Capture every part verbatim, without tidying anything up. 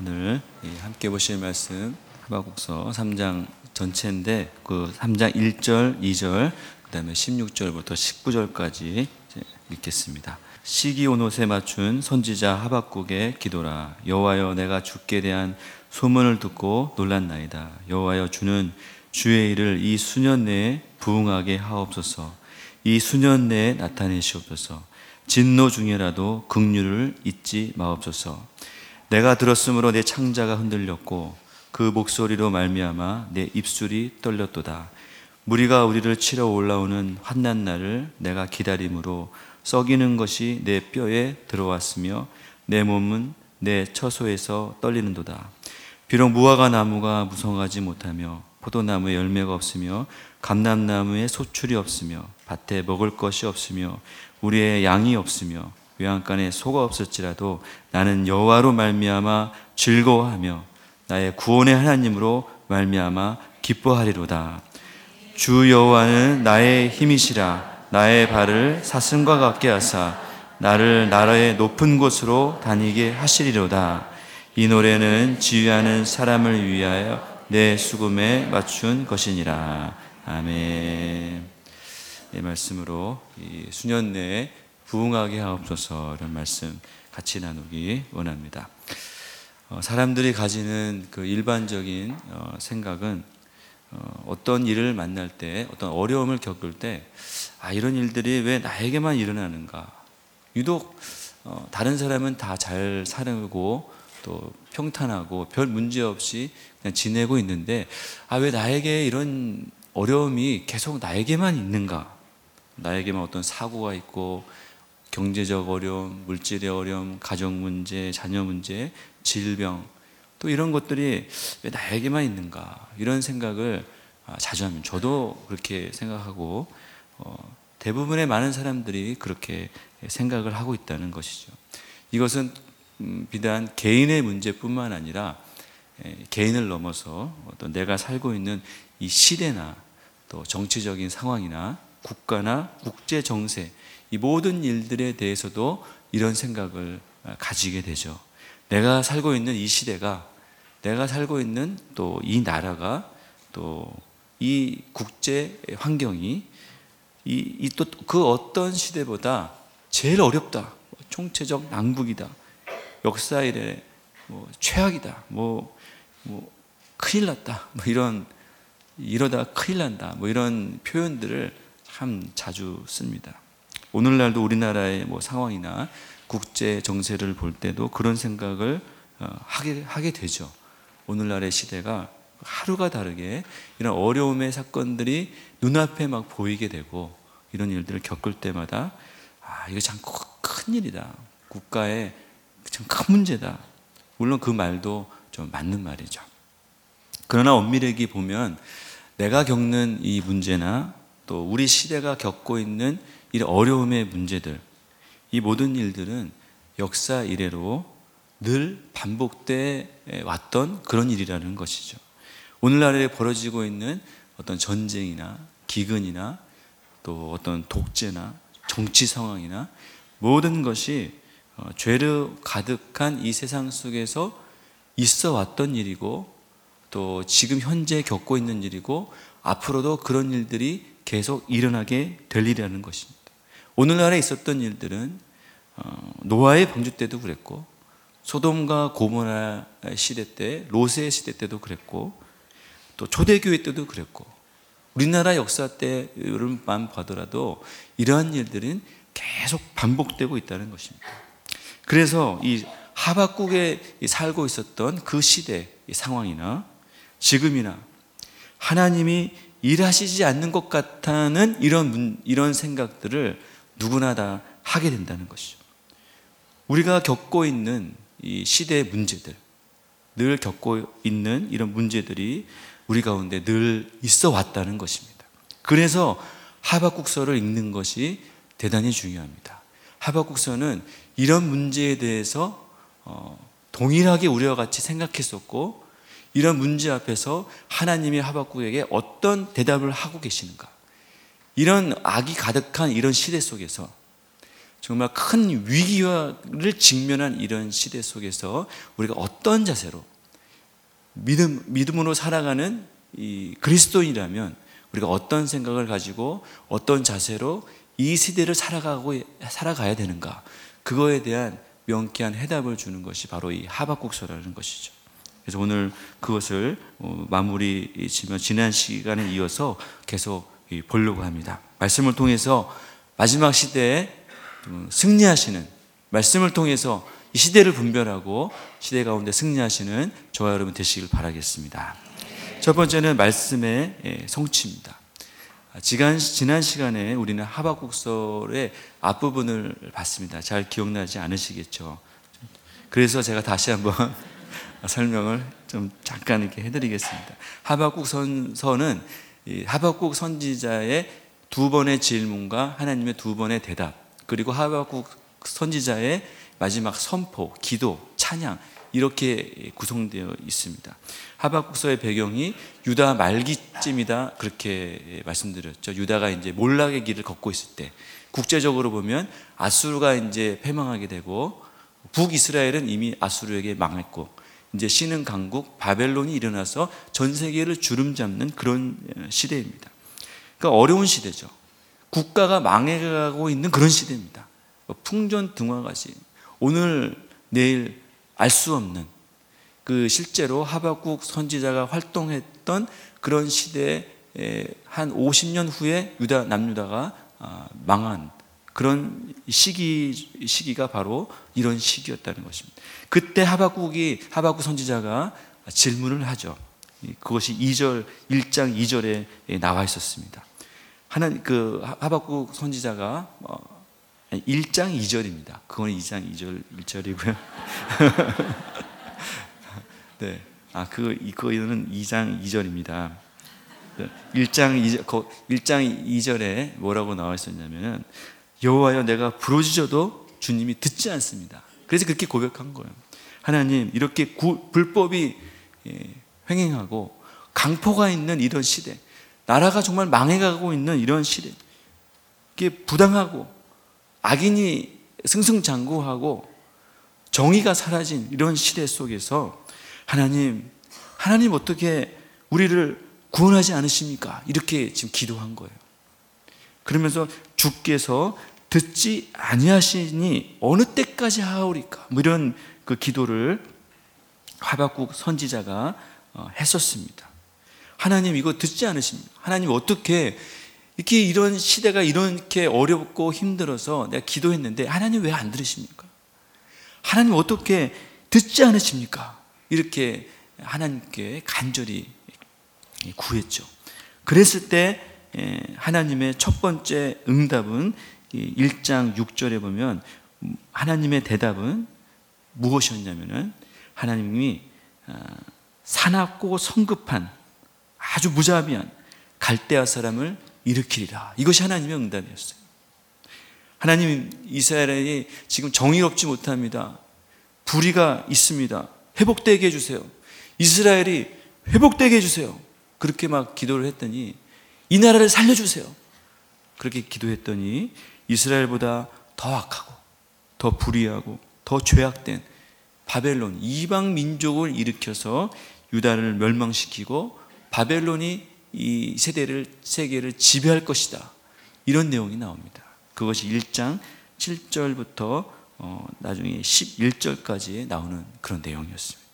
오늘 함께 보실 말씀 하박국서 삼 장 전체인데 그 삼 장 일 절, 이 절, 그 다음에 십육 절부터 십구 절까지 읽겠습니다. 시기 온 옷에 맞춘 선지자 하박국의 기도라. 여호와여, 내가 주께 대한 소문을 듣고 놀랐나이다. 여호와여, 주는 주의 일을 이 수년 내에 부응하게 하옵소서. 이 수년 내에 나타내시옵소서. 진노 중에라도 긍휼을 잊지 마옵소서. 내가 들었으므로 내 창자가 흔들렸고 그 목소리로 말미암아 내 입술이 떨렸도다. 무리가 우리를 치러 올라오는 환난 날을 내가 기다림으로 썩이는 것이 내 뼈에 들어왔으며 내 몸은 내 처소에서 떨리는도다. 비록 무화과 나무가 무성하지 못하며 포도나무에 열매가 없으며 감람나무에 소출이 없으며 밭에 먹을 것이 없으며 우리의 양이 없으며 외양간에 소가 없을지라도 나는 여호와로 말미암아 즐거워하며 나의 구원의 하나님으로 말미암아 기뻐하리로다. 주 여호와는 나의 힘이시라. 나의 발을 사슴과 같게 하사 나를 나라의 높은 곳으로 다니게 하시리로다. 이 노래는 지휘하는 사람을 위하여 내 수금에 맞춘 것이니라. 아멘. 이 말씀으로 이 수년 내에 부응하게 하옵소서, 이런 말씀 같이 나누기 원합니다. 어, 사람들이 가지는 그 일반적인 어, 생각은 어, 어떤 일을 만날 때, 어떤 어려움을 겪을 때, 아, 이런 일들이 왜 나에게만 일어나는가? 유독 어, 다른 사람은 다 잘 살고 또 평탄하고 별 문제 없이 그냥 지내고 있는데, 아, 왜 나에게 이런 어려움이 계속 나에게만 있는가? 나에게만 어떤 사고가 있고 경제적 어려움, 물질의 어려움, 가정 문제, 자녀 문제, 질병, 또 이런 것들이 왜 나에게만 있는가? 이런 생각을 자주 합니다. 저도 그렇게 생각하고 어, 대부분의 많은 사람들이 그렇게 생각을 하고 있다는 것이죠. 이것은 음, 비단 개인의 문제뿐만 아니라 에, 개인을 넘어서 어떤 내가 살고 있는 이 시대나 또 정치적인 상황이나 국가나 국제 정세, 이 모든 일들에 대해서도 이런 생각을 가지게 되죠. 내가 살고 있는 이 시대가, 내가 살고 있는 또 이 나라가, 또 이 국제 환경이 이 또 그 어떤 시대보다 제일 어렵다. 총체적 난국이다. 역사 이래 뭐 최악이다. 뭐, 뭐 큰일 났다. 뭐 이런 이러다 큰일 난다. 뭐 이런 표현들을 참 자주 씁니다. 오늘날도 우리나라의 뭐 상황이나 국제 정세를 볼 때도 그런 생각을 하게, 하게 되죠. 오늘날의 시대가 하루가 다르게 이런 어려움의 사건들이 눈앞에 막 보이게 되고, 이런 일들을 겪을 때마다 아, 이거 참 큰 일이다. 국가의 참 큰 문제다. 물론 그 말도 좀 맞는 말이죠. 그러나 엄밀하게 보면 내가 겪는 이 문제나 또 우리 시대가 겪고 있는 이런 어려움의 문제들, 이 모든 일들은 역사 이래로 늘 반복돼 왔던 그런 일이라는 것이죠. 오늘날에 벌어지고 있는 어떤 전쟁이나 기근이나 또 어떤 독재나 정치 상황이나 모든 것이 죄로 가득한 이 세상 속에서 있어 왔던 일이고, 또 지금 현재 겪고 있는 일이고, 앞으로도 그런 일들이 계속 일어나게 될 일이라는 것입니다. 오늘날에 있었던 일들은 노아의 방주 때도 그랬고, 소돔과 고모라 시대 때, 롯의 시대 때도 그랬고, 또 초대교회 때도 그랬고, 우리나라 역사 때만 봐더라도 이러한 일들은 계속 반복되고 있다는 것입니다. 그래서 이 하박국에 살고 있었던 그 시대 상황이나 지금이나 하나님이 일하시지 않는 것 같다는 이런, 이런 생각들을 누구나 다 하게 된다는 것이죠. 우리가 겪고 있는 이 시대의 문제들, 늘 겪고 있는 이런 문제들이 우리 가운데 늘 있어 왔다는 것입니다. 그래서 하박국서를 읽는 것이 대단히 중요합니다. 하박국서는 이런 문제에 대해서 어, 동일하게 우리와 같이 생각했었고, 이런 문제 앞에서 하나님이 하박국에게 어떤 대답을 하고 계시는가, 이런 악이 가득한 이런 시대 속에서 정말 큰 위기를 직면한 이런 시대 속에서 우리가 어떤 자세로 믿음, 믿음으로 살아가는 이 그리스도인이라면 우리가 어떤 생각을 가지고 어떤 자세로 이 시대를 살아가고, 살아가야 되는가, 그거에 대한 명쾌한 해답을 주는 것이 바로 이 하박국서라는 것이죠. 그래서 오늘 그것을 마무리 지면 지난 시간에 이어서 계속 보려고 합니다. 말씀을 통해서 마지막 시대에 승리하시는, 말씀을 통해서 이 시대를 분별하고 시대 가운데 승리하시는 저와 여러분 되시길 바라겠습니다. 첫 번째는 말씀의 성취입니다. 지난, 지난 시간에 우리는 하박국서의 앞부분을 봤습니다. 잘 기억나지 않으시겠죠? 그래서 제가 다시 한번 설명을 좀 잠깐 이렇게 해드리겠습니다. 하박국 선서는 하박국 선지자의 두 번의 질문과 하나님의 두 번의 대답, 그리고 하박국 선지자의 마지막 선포, 기도, 찬양, 이렇게 구성되어 있습니다. 하박국서의 배경이 유다 말기쯤이다, 그렇게 말씀드렸죠. 유다가 이제 몰락의 길을 걷고 있을 때, 국제적으로 보면 아수르가 이제 패망하게 되고 북이스라엘은 이미 아수르에게 망했고 이제 신흥 강국 바벨론이 일어나서 전 세계를 주름잡는 그런 시대입니다. 그러니까 어려운 시대죠. 국가가 망해가고 있는 그런 시대입니다. 풍전등화같이 오늘 내일 알 수 없는, 그 실제로 하박국 선지자가 활동했던 그런 시대에 한 오십 년 후에 유다, 남유다가 망한 그런 시기, 시기가 바로 이런 시기였다는 것입니다. 그때 하박국이, 하박국 선지자가 질문을 하죠. 그것이 이 절, 일 장 이 절에 나와 있었습니다. 하나님, 그 하박국 선지자가 일 장 이 절입니다. 그건 이 장 이 절 일 절이고요. 네, 아, 그, 그거는 이 장 이 절입니다. 일 장 이 절, 일 장 이 절에 뭐라고 나와 있었냐면은, 여호와여, 내가 부르짖어도 주님이 듣지 않습니다. 그래서 그렇게 고백한 거예요. 하나님, 이렇게 구, 불법이 횡행하고 강포가 있는 이런 시대, 나라가 정말 망해가고 있는 이런 시대, 이게 부당하고 악인이 승승장구하고 정의가 사라진 이런 시대 속에서 하나님, 하나님 어떻게 우리를 구원하지 않으십니까? 이렇게 지금 기도한 거예요. 그러면서 주께서 듣지 아니하시니 어느 때까지 하오리까? 뭐 이런 그 기도를 하박국 선지자가 했었습니다. 하나님, 이거 듣지 않으십니까? 하나님, 어떻게 이렇게 이런 시대가 이렇게 어렵고 힘들어서 내가 기도했는데 하나님 왜 안 들으십니까? 하나님 어떻게 듣지 않으십니까? 이렇게 하나님께 간절히 구했죠. 그랬을 때 하나님의 첫 번째 응답은 일 장 육 절에 보면 하나님의 대답은 무엇이었냐면은, 하나님이 사납고 성급한 아주 무자비한 갈대아 사람을 일으키리라. 이것이 하나님의 응답이었어요. 하나님, 이스라엘이 지금 정의롭지 못합니다. 불의가 있습니다. 회복되게 해주세요. 이스라엘이 회복되게 해주세요. 그렇게 막 기도를 했더니, 이 나라를 살려주세요. 그렇게 기도했더니 이스라엘보다 더 악하고 더 불의하고 더 죄악된 바벨론, 이방 민족을 일으켜서 유다를 멸망시키고 바벨론이 이 세대를, 세계를 지배할 것이다, 이런 내용이 나옵니다. 그것이 일 장 칠 절부터 어, 나중에 십일 절까지 나오는 그런 내용이었습니다.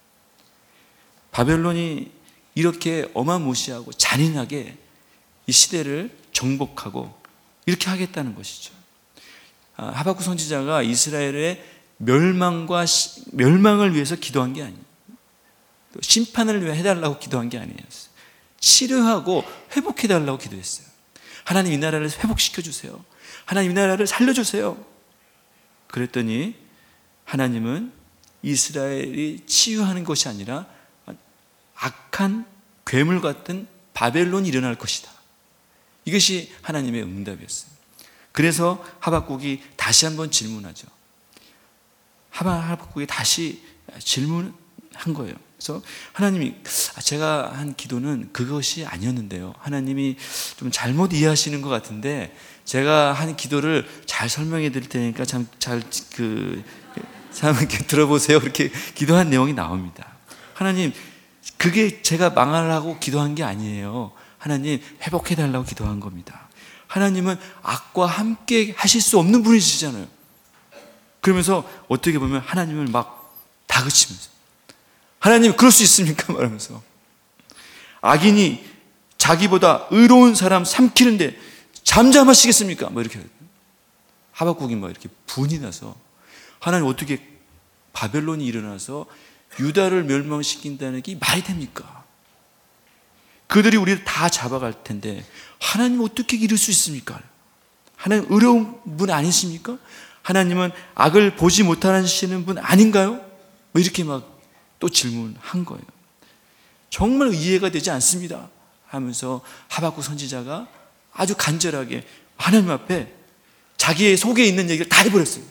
바벨론이 이렇게 어마무시하고 잔인하게 이 시대를 정복하고 이렇게 하겠다는 것이죠. 아, 하박국 선지자가 이스라엘의 멸망과 시, 멸망을 위해서 기도한 게 아니에요. 또 심판을 위해 해달라고 기도한 게 아니에요. 치료하고 회복해달라고 기도했어요. 하나님, 이 나라를 회복시켜주세요. 하나님, 이 나라를 살려주세요. 그랬더니 하나님은 이스라엘이 치유하는 것이 아니라 악한 괴물 같은 바벨론이 일어날 것이다, 이것이 하나님의 응답이었어요. 그래서 하박국이 다시 한번 질문하죠. 하박국이 다시 질문한 거예요. 그래서 하나님이 제가 한 기도는 그것이 아니었는데요. 하나님이 좀 잘못 이해하시는 것 같은데 제가 한 기도를 잘 설명해 드릴 테니까 참 잘 그 참 이렇게 들어보세요. 그렇게 기도한 내용이 나옵니다. 하나님, 그게 제가 망하라고 기도한 게 아니에요. 하나님, 회복해 달라고 기도한 겁니다. 하나님은 악과 함께 하실 수 없는 분이시잖아요. 그러면서 어떻게 보면 하나님을 막 다그치면서, 하나님 그럴 수 있습니까? 말하면서 악인이 자기보다 의로운 사람 삼키는데 잠잠하시겠습니까? 뭐 이렇게 하박국이 막 이렇게 분이 나서, 하나님 어떻게 바벨론이 일어나서 유다를 멸망시킨다는 게 말이 됩니까? 그들이 우리를 다 잡아갈 텐데 하나님 어떻게 이럴 수 있습니까? 하나님 의로운 분 아니십니까? 하나님은 악을 보지 못하시는 분 아닌가요? 뭐 이렇게 막 또 질문한 거예요. 정말 이해가 되지 않습니다 하면서 하박국 선지자가 아주 간절하게 하나님 앞에 자기의 속에 있는 얘기를 다 해버렸어요.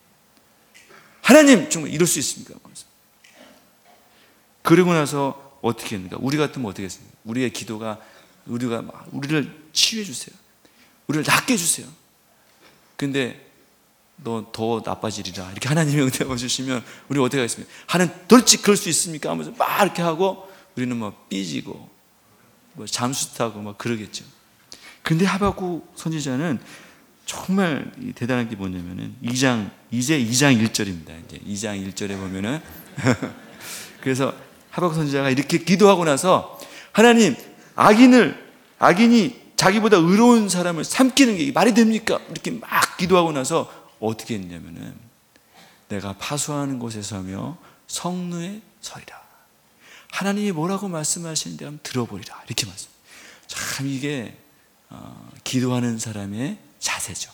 하나님 정말 이럴 수 있습니까? 그러고 나서 어떻게 했는가? 우리 같으면 어떻게 했습니까? 우리의 기도가, 우리가 우리를 치유해 주세요, 우리를 낫게 해주세요. 근데 너 더 나빠지리라 이렇게 하나님이 응답해 주시면 우리 어떻게 하겠습니까? 하나님 돌직 그럴 수 있습니까? 하면서 막 이렇게 하고 우리는 막 삐지고 뭐 잠수 타고 막 그러겠죠. 근데 하박국 선지자는 정말 대단한 게 뭐냐면은 이 장, 이제 이 장 일 절입니다. 이제 이 장 일 절에 보면은 그래서 하박국 선지자가 이렇게 기도하고 나서, 하나님, 악인을 악인이 자기보다 의로운 사람을 삼키는 게 말이 됩니까? 이렇게 막 기도하고 나서 어떻게 했냐면은, 내가 파수하는 곳에 서며 성루에 서리라. 하나님이 뭐라고 말씀하시는데 한번 들어보리라. 이렇게 말씀. 참 이게 어, 기도하는 사람의 자세죠.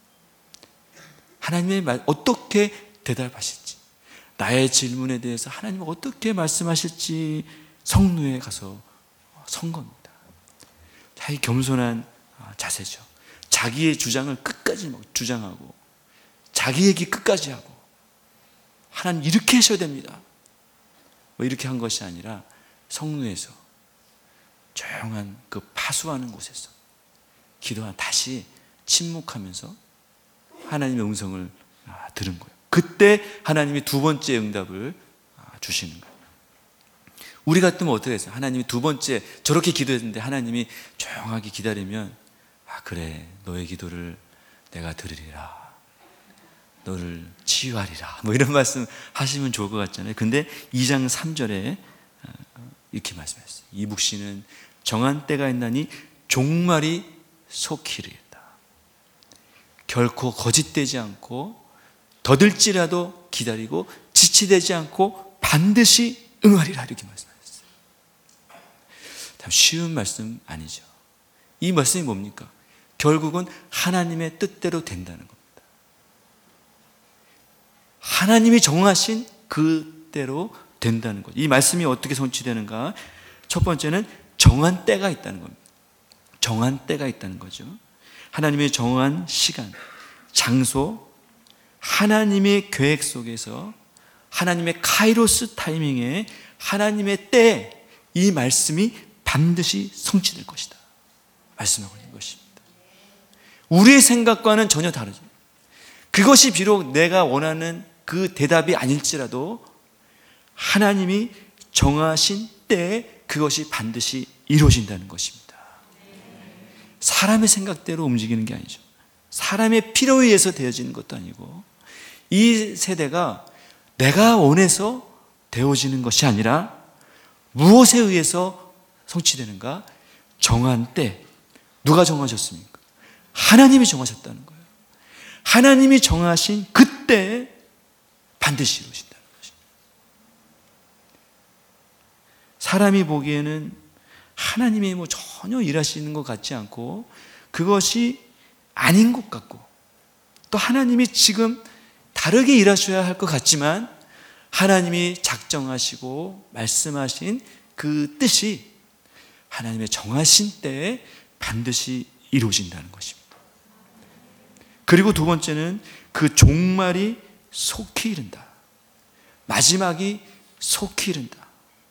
하나님의 말 어떻게 대답하실지, 나의 질문에 대해서 하나님은 어떻게 말씀하실지 성루에 가서 선 겁니다. 자기 겸손한 자세죠. 자기의 주장을 끝까지 주장하고 자기 얘기 끝까지 하고, 하나님 이렇게 하셔야 됩니다 뭐 이렇게 한 것이 아니라 성루에서 조용한 그 파수하는 곳에서 기도한 다시 침묵하면서 하나님의 음성을 들은 거예요. 그때 하나님이 두 번째 응답을 주시는 거예요. 우리 같으면 어떻게 했어요? 하나님이 두 번째 저렇게 기도했는데 하나님이 조용하게 기다리면, 아 그래, 너의 기도를 내가 들으리라, 너를 치유하리라, 뭐 이런 말씀 하시면 좋을 것 같잖아요. 근데 이 장 삼 절에 이렇게 말씀하셨어요. 이북신은 정한 때가 있나니 종말이 속히 이르겠다. 결코 거짓되지 않고 더딜지라도 기다리고 지치되지 않고 반드시 응하리라, 이렇게 말씀하셨어요. 참 쉬운 말씀 아니죠. 이 말씀이 뭡니까? 결국은 하나님의 뜻대로 된다는 겁니다. 하나님이 정하신 그대로 된다는 거죠. 이 말씀이 어떻게 성취되는가? 첫 번째는 정한 때가 있다는 겁니다. 정한 때가 있다는 거죠. 하나님의 정한 시간, 장소, 하나님의 계획 속에서 하나님의 카이로스 타이밍에 하나님의 때에 이 말씀이 반드시 성취될 것이다 말씀하고 있는 것입니다. 우리의 생각과는 전혀 다르죠. 그것이 비록 내가 원하는 그 대답이 아닐지라도 하나님이 정하신 때에 그것이 반드시 이루어진다는 것입니다. 사람의 생각대로 움직이는 게 아니죠. 사람의 필요에 의해서 되어지는 것도 아니고, 이 세대가 내가 원해서 되어지는 것이 아니라 무엇에 의해서 성취되는가? 정한 때. 누가 정하셨습니까? 하나님이 정하셨다는 거예요. 하나님이 정하신 그때에 반드시 이루어진다는 것입니다. 사람이 보기에는 하나님이 뭐 전혀 일하시는 것 같지 않고, 그것이 아닌 것 같고, 또 하나님이 지금 다르게 일하셔야 할 것 같지만 하나님이 작정하시고 말씀하신 그 뜻이 하나님의 정하신 때에 반드시 이루어진다는 것입니다. 그리고 두 번째는 그 종말이 속히 이른다. 마지막이 속히 이른다.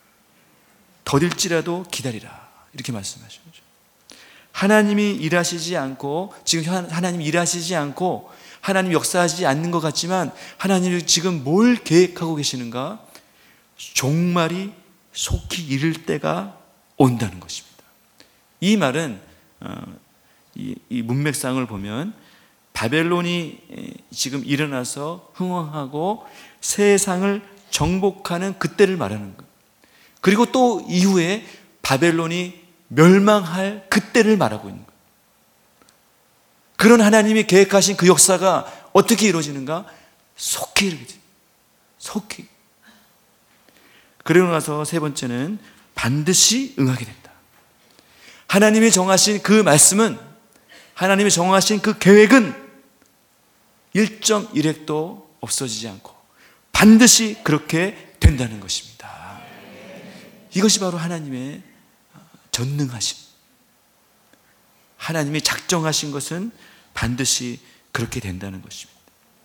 더딜지라도 기다리라. 이렇게 말씀하시죠. 하나님이 일하시지 않고, 지금 하나님이 일하시지 않고 하나님이 역사하지 않는 것 같지만 하나님이 지금 뭘 계획하고 계시는가? 종말이 속히 이를 때가 온다는 것입니다. 이 말은 이, 이 문맥상을 보면 바벨론이 지금 일어나서 흥왕하고 세상을 정복하는 그때를 말하는 거예요. 그리고 또 이후에 바벨론이 멸망할 그때를 말하고 있는 거예요. 그런 하나님이 계획하신 그 역사가 어떻게 이루어지는가? 속히 이루어져요. 속히. 그러고 나서 세 번째는 반드시 응하게 된다. 하나님이 정하신 그 말씀은, 하나님이 정하신 그 계획은 일 점 일 획도 없어지지 않고 반드시 그렇게 된다는 것입니다. 이것이 바로 하나님의 전능하심. 하나님이 작정하신 것은 반드시 그렇게 된다는 것입니다.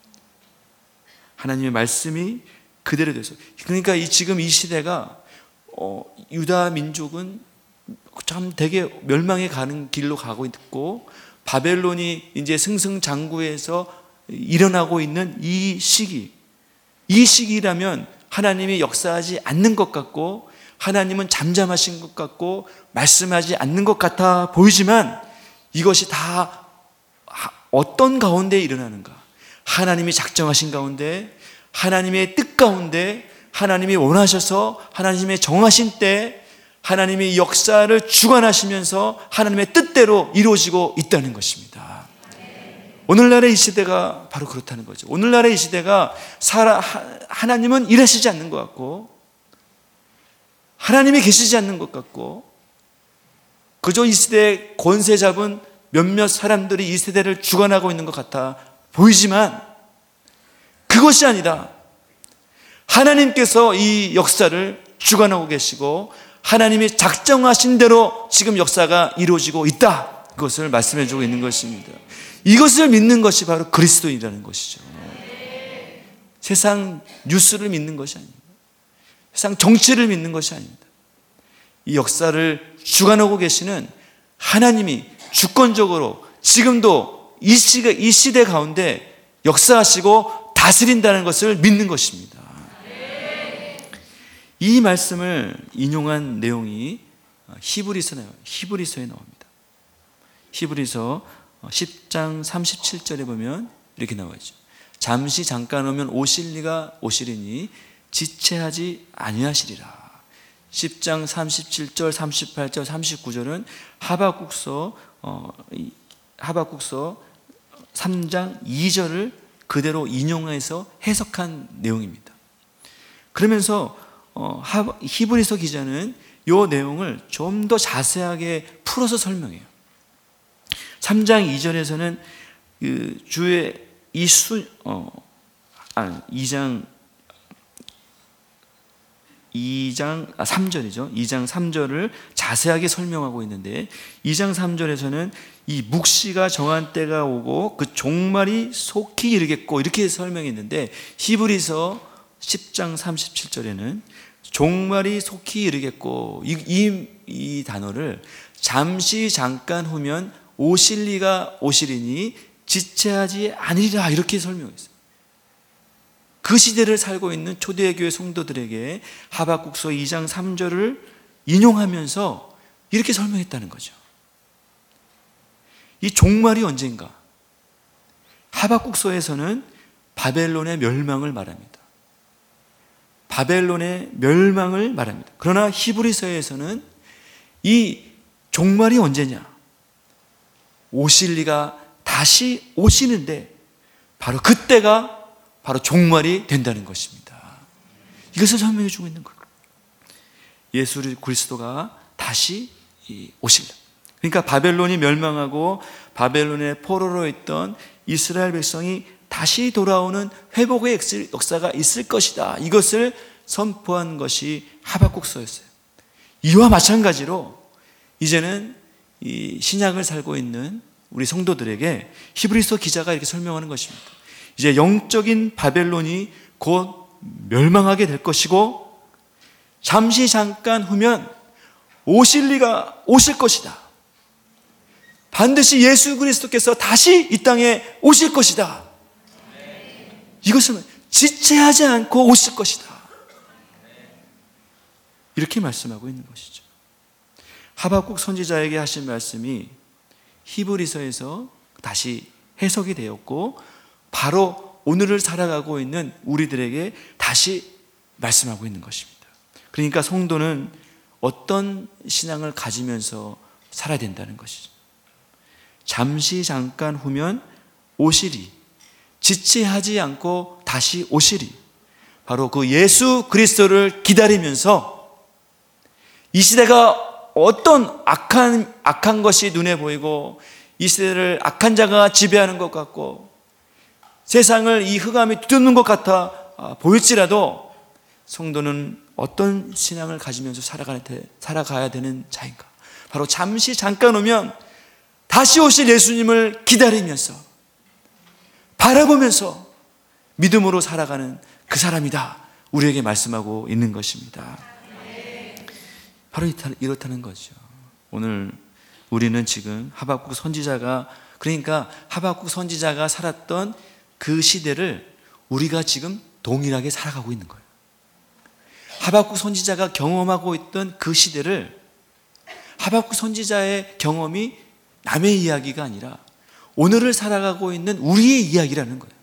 하나님의 말씀이 그대로 돼서, 그러니까 이 지금 이 시대가 어, 유다 민족은 참 되게 멸망에 가는 길로 가고 있고, 바벨론이 이제 승승장구해서 일어나고 있는 이 시기, 이 시기라면 하나님이 역사하지 않는 것 같고, 하나님은 잠잠하신 것 같고 말씀하지 않는 것 같아 보이지만, 이것이 다 어떤 가운데 일어나는가? 하나님이 작정하신 가운데, 하나님의 뜻 가운데, 하나님이 원하셔서 하나님의 정하신 때 하나님이 역사를 주관하시면서 하나님의 뜻대로 이루어지고 있다는 것입니다. 오늘날의 이 시대가 바로 그렇다는 거죠. 오늘날의 이 시대가 살아, 하나님은 일하시지 않는 것 같고, 하나님이 계시지 않는 것 같고, 그저 이 시대에 권세 잡은 몇몇 사람들이 이 세대를 주관하고 있는 것 같아 보이지만, 그것이 아니라 하나님께서 이 역사를 주관하고 계시고 하나님이 작정하신 대로 지금 역사가 이루어지고 있다. 그것을 말씀해 주고 있는 것입니다. 이것을 믿는 것이 바로 그리스도인이라는 것이죠. 세상 뉴스를 믿는 것이 아닙니다. 세상 정치를 믿는 것이 아닙니다. 이 역사를 주관하고 계시는 하나님이 주권적으로 지금도 이 시대, 이 시대 가운데 역사하시고 다스린다는 것을 믿는 것입니다. 이 말씀을 인용한 내용이 히브리서에 히브리서에 나옵니다. 히브리서 십 장 삼십칠 절에 보면 이렇게 나와 있죠. 잠시 잠깐 오면 오실 리가 오시리니 지체하지 아니하시리라. 십 장 삼십칠 절, 삼십팔 절, 삼십구 절은 하박국서 어, 하박국서 삼 장 이 절을 그대로 인용해서 해석한 내용입니다. 그러면서 어, 히브리서 기자는 이 내용을 좀 더 자세하게 풀어서 설명해요. 삼 장 이 절에서는 그 주의 이수 어, 아, 이 장 이 장 아, 삼 절이죠. 이 장 삼 절을 자세하게 설명하고 있는데, 이 장 삼 절에서는 이 묵시가 정한 때가 오고 그 종말이 속히 이르겠고 이렇게 설명했는데, 히브리서 십 장 삼십칠 절에는 종말이 속히 이르겠고 이, 이, 이 단어를 잠시 잠깐 후면 오실 리가 오시리니 지체하지 아니리라 이렇게 설명했어요. 그 시대를 살고 있는 초대교회 성도들에게 하박국서 이 장 삼 절을 인용하면서 이렇게 설명했다는 거죠. 이 종말이 언젠가? 하박국서에서는 바벨론의 멸망을 말합니다. 바벨론의 멸망을 말합니다. 그러나 히브리서에서는 이 종말이 언제냐? 오실 리가 다시 오시는데 바로 그때가 바로 종말이 된다는 것입니다. 이것을 설명해 주고 있는 거예요. 예수 그리스도가 다시 오실다. 그러니까 바벨론이 멸망하고 바벨론의 포로로 있던 이스라엘 백성이 다시 돌아오는 회복의 역사가 있을 것이다. 이것을 선포한 것이 하박국서였어요. 이와 마찬가지로 이제는 이 신약을 살고 있는 우리 성도들에게 히브리서 기자가 이렇게 설명하는 것입니다. 이제 영적인 바벨론이 곧 멸망하게 될 것이고 잠시 잠깐 후면 오실 리가 오실 것이다. 반드시 예수 그리스도께서 다시 이 땅에 오실 것이다. 이것은 지체하지 않고 오실 것이다. 이렇게 말씀하고 있는 것이죠. 하박국 선지자에게 하신 말씀이 히브리서에서 다시 해석이 되었고 바로 오늘을 살아가고 있는 우리들에게 다시 말씀하고 있는 것입니다. 그러니까 성도는 어떤 신앙을 가지면서 살아야 된다는 것이죠. 잠시 잠깐 후면 오시리, 지체하지 않고 다시 오시리, 바로 그 예수 그리스도를 기다리면서 이 시대가 어떤 악한, 악한 것이 눈에 보이고 이 시대를 악한 자가 지배하는 것 같고 세상을 이 흑암이 뒤덮는 것 같아 보일지라도 성도는 어떤 신앙을 가지면서 살아가야 되는 자인가? 바로 잠시 잠깐 오면 다시 오실 예수님을 기다리면서 바라보면서 믿음으로 살아가는 그 사람이다, 우리에게 말씀하고 있는 것입니다. 바로 이렇다는 거죠. 오늘 우리는 지금 하박국 선지자가, 그러니까 하박국 선지자가 살았던 그 시대를 우리가 지금 동일하게 살아가고 있는 거예요. 하박국 선지자가 경험하고 있던 그 시대를, 하박국 선지자의 경험이 남의 이야기가 아니라 오늘을 살아가고 있는 우리의 이야기라는 거예요.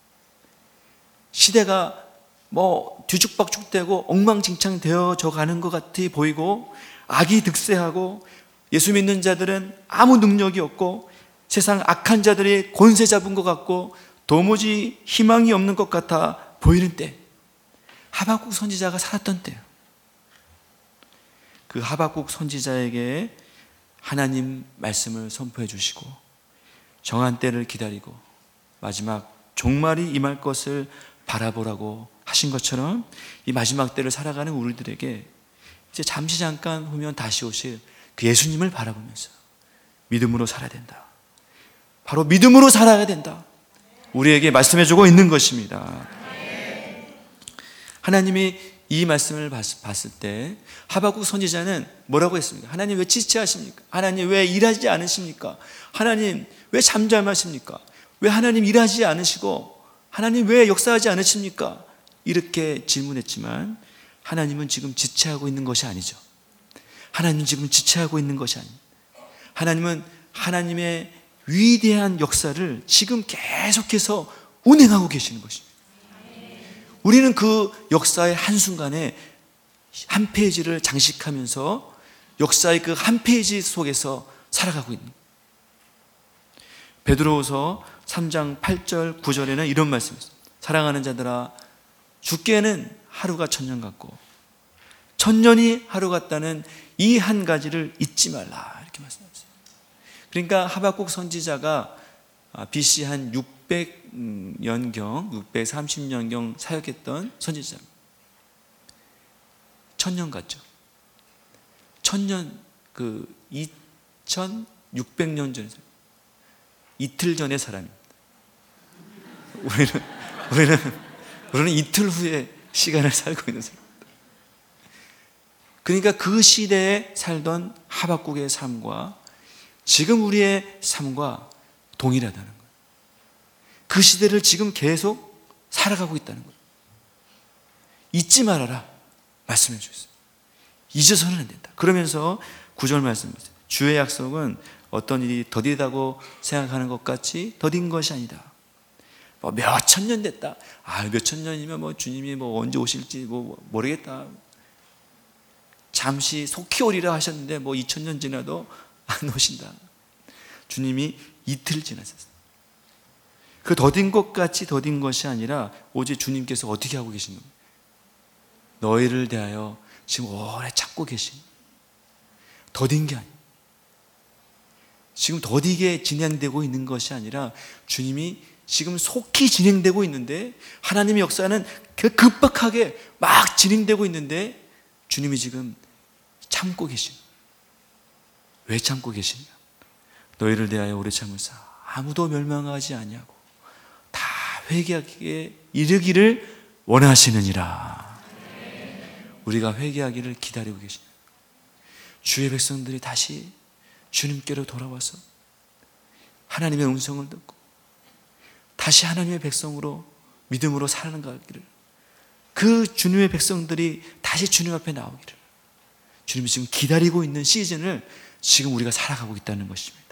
시대가 뭐 뒤죽박죽되고 엉망진창 되어져 가는 것 같아 보이고 악이 득세하고 예수 믿는 자들은 아무 능력이 없고 세상 악한 자들이 권세 잡은 것 같고 도무지 희망이 없는 것 같아 보이는 때, 하박국 선지자가 살았던 때예요. 그 하박국 선지자에게 하나님 말씀을 선포해 주시고 정한 때를 기다리고 마지막 종말이 임할 것을 바라보라고 하신 것처럼 이 마지막 때를 살아가는 우리들에게 이제 잠시 잠깐 후면 다시 오실 그 예수님을 바라보면서 믿음으로 살아야 된다. 바로 믿음으로 살아야 된다, 우리에게 말씀해 주고 있는 것입니다. 하나님이 이 말씀을 봤을 때 하박국 선지자는 뭐라고 했습니까? 하나님 왜 지체하십니까? 하나님 왜 일하지 않으십니까? 하나님 왜 잠잠하십니까? 왜 하나님 일하지 않으시고 하나님 왜 역사하지 않으십니까? 이렇게 질문했지만 하나님은 지금 지체하고 있는 것이 아니죠. 하나님은 지금 지체하고 있는 것이 아닙니다. 하나님은 하나님의 위대한 역사를 지금 계속해서 운행하고 계시는 것입니다. 우리는 그 역사의 한순간에 한 페이지를 장식하면서 역사의 그 한 페이지 속에서 살아가고 있는, 베드로후서 삼 장 팔 절 구 절에는 이런 말씀이 있습니다. 사랑하는 자들아, 죽게는 하루가 천년 같고 천년이 하루 같다는 이 한 가지를 잊지 말라, 이렇게 말씀하셨어요. 그러니까 하박국 선지자가 비씨 한 육백 년경, 육백삼십 년경 사역했던 선지자입니다. 천년 같죠. 천년, 그 이천육백 년 전에, 이틀 전의 사람입니다. 우리는 우리는 우리는 이틀 후의 시간을 살고 있는 사람. 그러니까 그 시대에 살던 하박국의 삶과 지금 우리의 삶과 동일하다는 거예요. 그 시대를 지금 계속 살아가고 있다는 거예요. 잊지 말아라 말씀해 주셨어요. 잊어서는 안 된다. 그러면서 구 절 말씀입니다. 주의 약속은 어떤 일이 더디다고 생각하는 것 같이 더딘 것이 아니다. 뭐 몇 천 년 됐다. 아, 몇 천 년이면 뭐 주님이 뭐 언제 오실지 뭐 모르겠다. 잠시 속히 오리라 하셨는데 뭐 이천 년 지나도 안 오신다. 주님이 이틀 지나셨어요. 그 더딘 것 같이 더딘 것이 아니라 오직 주님께서 어떻게 하고 계신 겁니까? 너희를 대하여 지금 오래 참고 계신, 더딘 게 아니에요. 지금 더디게 진행되고 있는 것이 아니라 주님이 지금 속히 진행되고 있는데, 하나님의 역사는 급박하게 막 진행되고 있는데 주님이 지금 참고 계십니다. 왜 참고 계시냐? 너희를 대하여 오래 참으사 아무도 멸망하지 아니하고 다 회개하기에 이르기를 원하시느니라. 우리가 회개하기를 기다리고 계십니다. 주의 백성들이 다시 주님께로 돌아와서 하나님의 음성을 듣고 다시 하나님의 백성으로 믿음으로 살아가기를, 그 주님의 백성들이 다시 주님 앞에 나오기를 주님이 지금 기다리고 있는 시즌을 지금 우리가 살아가고 있다는 것입니다.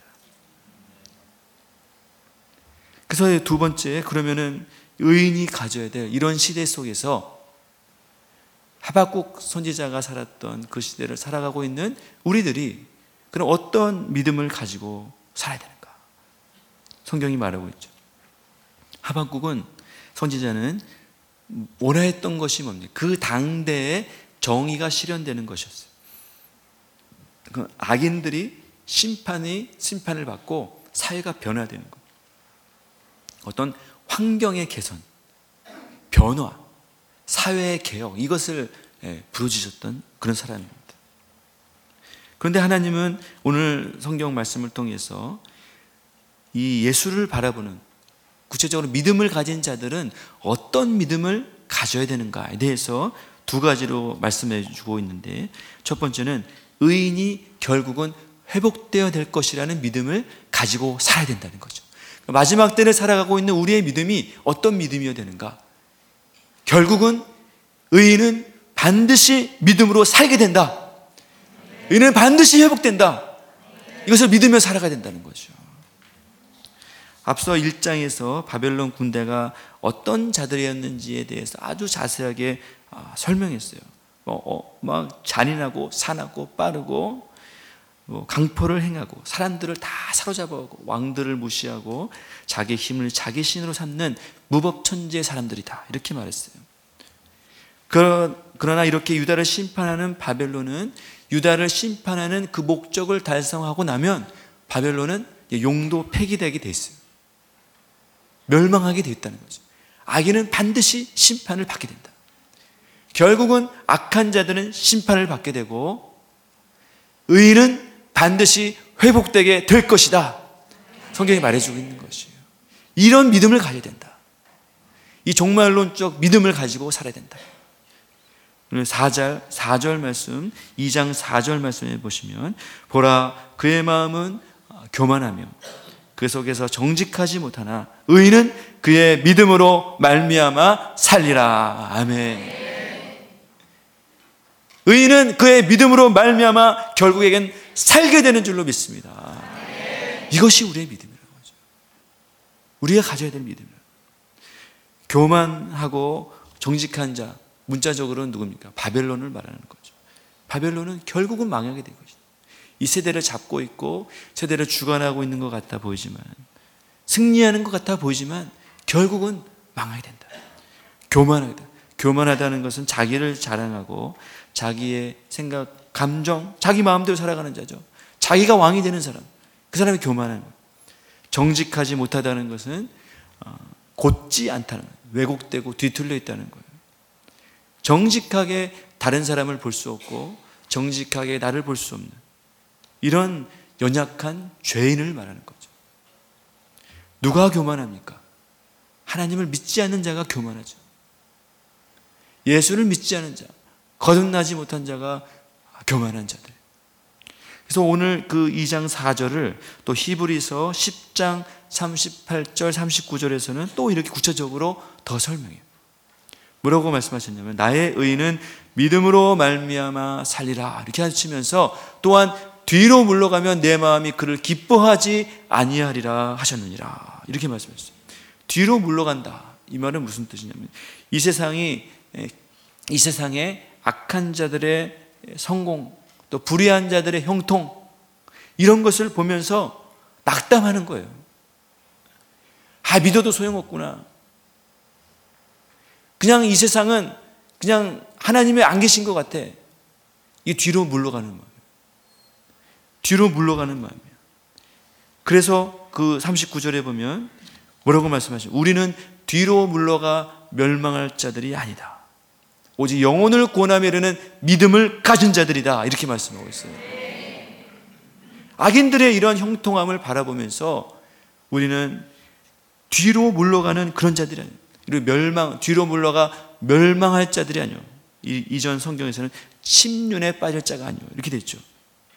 그래서 두 번째, 그러면은 의인이 가져야 될 이런 시대 속에서 하박국 선지자가 살았던 그 시대를 살아가고 있는 우리들이 그럼 어떤 믿음을 가지고 살아야 되는가? 성경이 말하고 있죠. 하박국은, 선지자는 원하였던 것이 뭡니까? 그 당대에 정의가 실현되는 것이었어요. 그 악인들이 심판이 심판을 받고 사회가 변화되는 것, 어떤 환경의 개선, 변화, 사회의 개혁, 이것을 부르짖었던 그런 사람입니다. 그런데 하나님은 오늘 성경 말씀을 통해서 이 예수를 바라보는, 구체적으로 믿음을 가진 자들은 어떤 믿음을 가져야 되는가에 대해서 두 가지로 말씀해 주고 있는데, 첫 번째는 의인이 결국은 회복되어야 될 것이라는 믿음을 가지고 살아야 된다는 거죠. 마지막 때를 살아가고 있는 우리의 믿음이 어떤 믿음이어야 되는가? 결국은 의인은 반드시 믿음으로 살게 된다. 의인은 반드시 회복된다. 이것을 믿으며 살아가야 된다는 거죠. 앞서 일 장에서 바벨론 군대가 어떤 자들이었는지에 대해서 아주 자세하게 설명했어요. 어, 어, 막 잔인하고 사나고 빠르고 뭐 강포를 행하고 사람들을 다 사로잡아오고 왕들을 무시하고 자기 힘을 자기 신으로 삼는 무법천지의 사람들이다, 이렇게 말했어요. 그러나 이렇게 유다를 심판하는 바벨론은 유다를 심판하는 그 목적을 달성하고 나면 바벨론은 용도 폐기되게 돼 있어요. 멸망하게 돼 있다는 거죠. 악인은 반드시 심판을 받게 된다. 결국은 악한 자들은 심판을 받게 되고 의인은 반드시 회복되게 될 것이다. 성경이 말해주고 있는 것이에요. 이런 믿음을 가져야 된다. 이 종말론적 믿음을 가지고 살아야 된다. 사 절, 사 절 말씀, 이 장 사 절 말씀에 보시면, 보라, 그의 마음은 교만하며 그 속에서 정직하지 못하나 의인은 그의 믿음으로 말미암아 살리라. 아멘. 의인은 그의 믿음으로 말미암아 결국에겐 살게 되는 줄로 믿습니다. 이것이 우리의 믿음이라는 거죠. 우리가 가져야 될 믿음이에요. 교만하고 정직한 자, 문자적으로는 누굽니까? 바벨론을 말하는 거죠. 바벨론은 결국은 망하게 된 것이죠. 이 세대를 잡고 있고 세대를 주관하고 있는 것 같아 보이지만, 승리하는 것 같아 보이지만 결국은 망하게 된다. 교만하다. 교만하다는 것은 자기를 자랑하고 자기의 생각, 감정, 자기 마음대로 살아가는 자죠. 자기가 왕이 되는 사람, 그 사람이 교만한 거예요. 정직하지 못하다는 것은 곧지 않다는 거예요. 왜곡되고 뒤틀려 있다는 거예요. 정직하게 다른 사람을 볼 수 없고 정직하게 나를 볼 수 없는 이런 연약한 죄인을 말하는 거죠. 누가 교만합니까? 하나님을 믿지 않는 자가 교만하죠. 예수를 믿지 않은 자, 거듭나지 못한 자가 교만한 자들. 그래서 오늘 그 이 장 사 절을 또 히브리서 십 장 삼십팔 절 삼십구 절에서는 또 이렇게 구체적으로 더 설명해요. 뭐라고 말씀하셨냐면, 나의 의인은 믿음으로 말미암아 살리라, 이렇게 하시면서 또한 뒤로 물러가면 내 마음이 그를 기뻐하지 아니하리라 하셨느니라, 이렇게 말씀하셨어요. 뒤로 물러간다, 이 말은 무슨 뜻이냐면, 이 세상이 이 세상에 악한 자들의 성공, 또 불의한 자들의 형통, 이런 것을 보면서 낙담하는 거예요. 아, 믿어도 소용없구나. 그냥 이 세상은 그냥 하나님이 안 계신 것 같아. 이 뒤로 물러가는 마음이에요. 뒤로 물러가는 마음이에요. 그래서 그 삼십구 절에 보면 뭐라고 말씀하시죠? 우리는 뒤로 물러가 멸망할 자들이 아니다. 오직 영혼을 구원하며 이르는 믿음을 가진 자들이다, 이렇게 말씀하고 있어요. 악인들의 이러한 형통함을 바라보면서 우리는 뒤로 물러가는 그런 자들이 아니에요. 그리고 멸망, 뒤로 물러가 멸망할 자들이 아니요. 이, 이전 성경에서는 침륜에 빠질 자가 아니요, 이렇게 됐죠.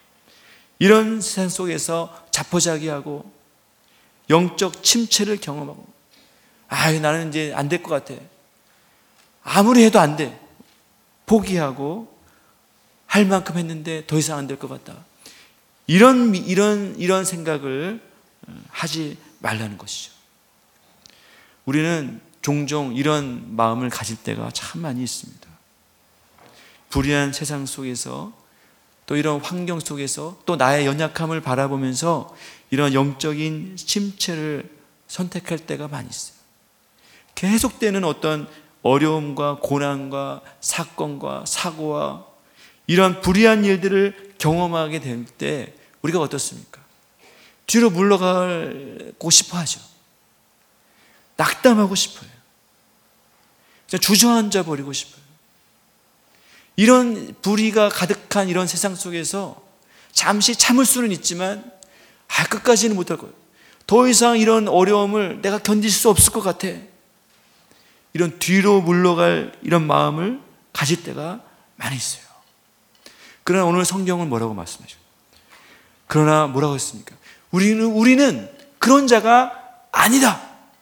이런 세상 속에서 자포자기하고 영적 침체를 경험하고, 아, 나는 이제 안 될 것 같아, 아무리 해도 안 돼, 포기하고 할 만큼 했는데 더 이상 안 될 것 같다, 이런 이런 이런 생각을 하지 말라는 것이죠. 우리는 종종 이런 마음을 가질 때가 참 많이 있습니다. 불의한 세상 속에서, 또 이런 환경 속에서, 또 나의 연약함을 바라보면서 이런 영적인 침체를 선택할 때가 많이 있어요. 계속되는 어떤 어려움과 고난과 사건과 사고와 이런 불의한 일들을 경험하게 될 때 우리가 어떻습니까? 뒤로 물러가고 싶어 하죠. 낙담하고 싶어요. 주저앉아 버리고 싶어요. 이런 불의가 가득한 이런 세상 속에서 잠시 참을 수는 있지만, 아, 끝까지는 못할 거예요. 더 이상 이런 어려움을 내가 견딜 수 없을 것 같아. 이런 뒤로 물러갈 이런 마음을 가질 때가 많이 있어요. 그러나 오늘 성경은 뭐라고 말씀하셔요? 그러나 뭐라고 했습니까? 우리는, 우리는 그런 자가 아니다.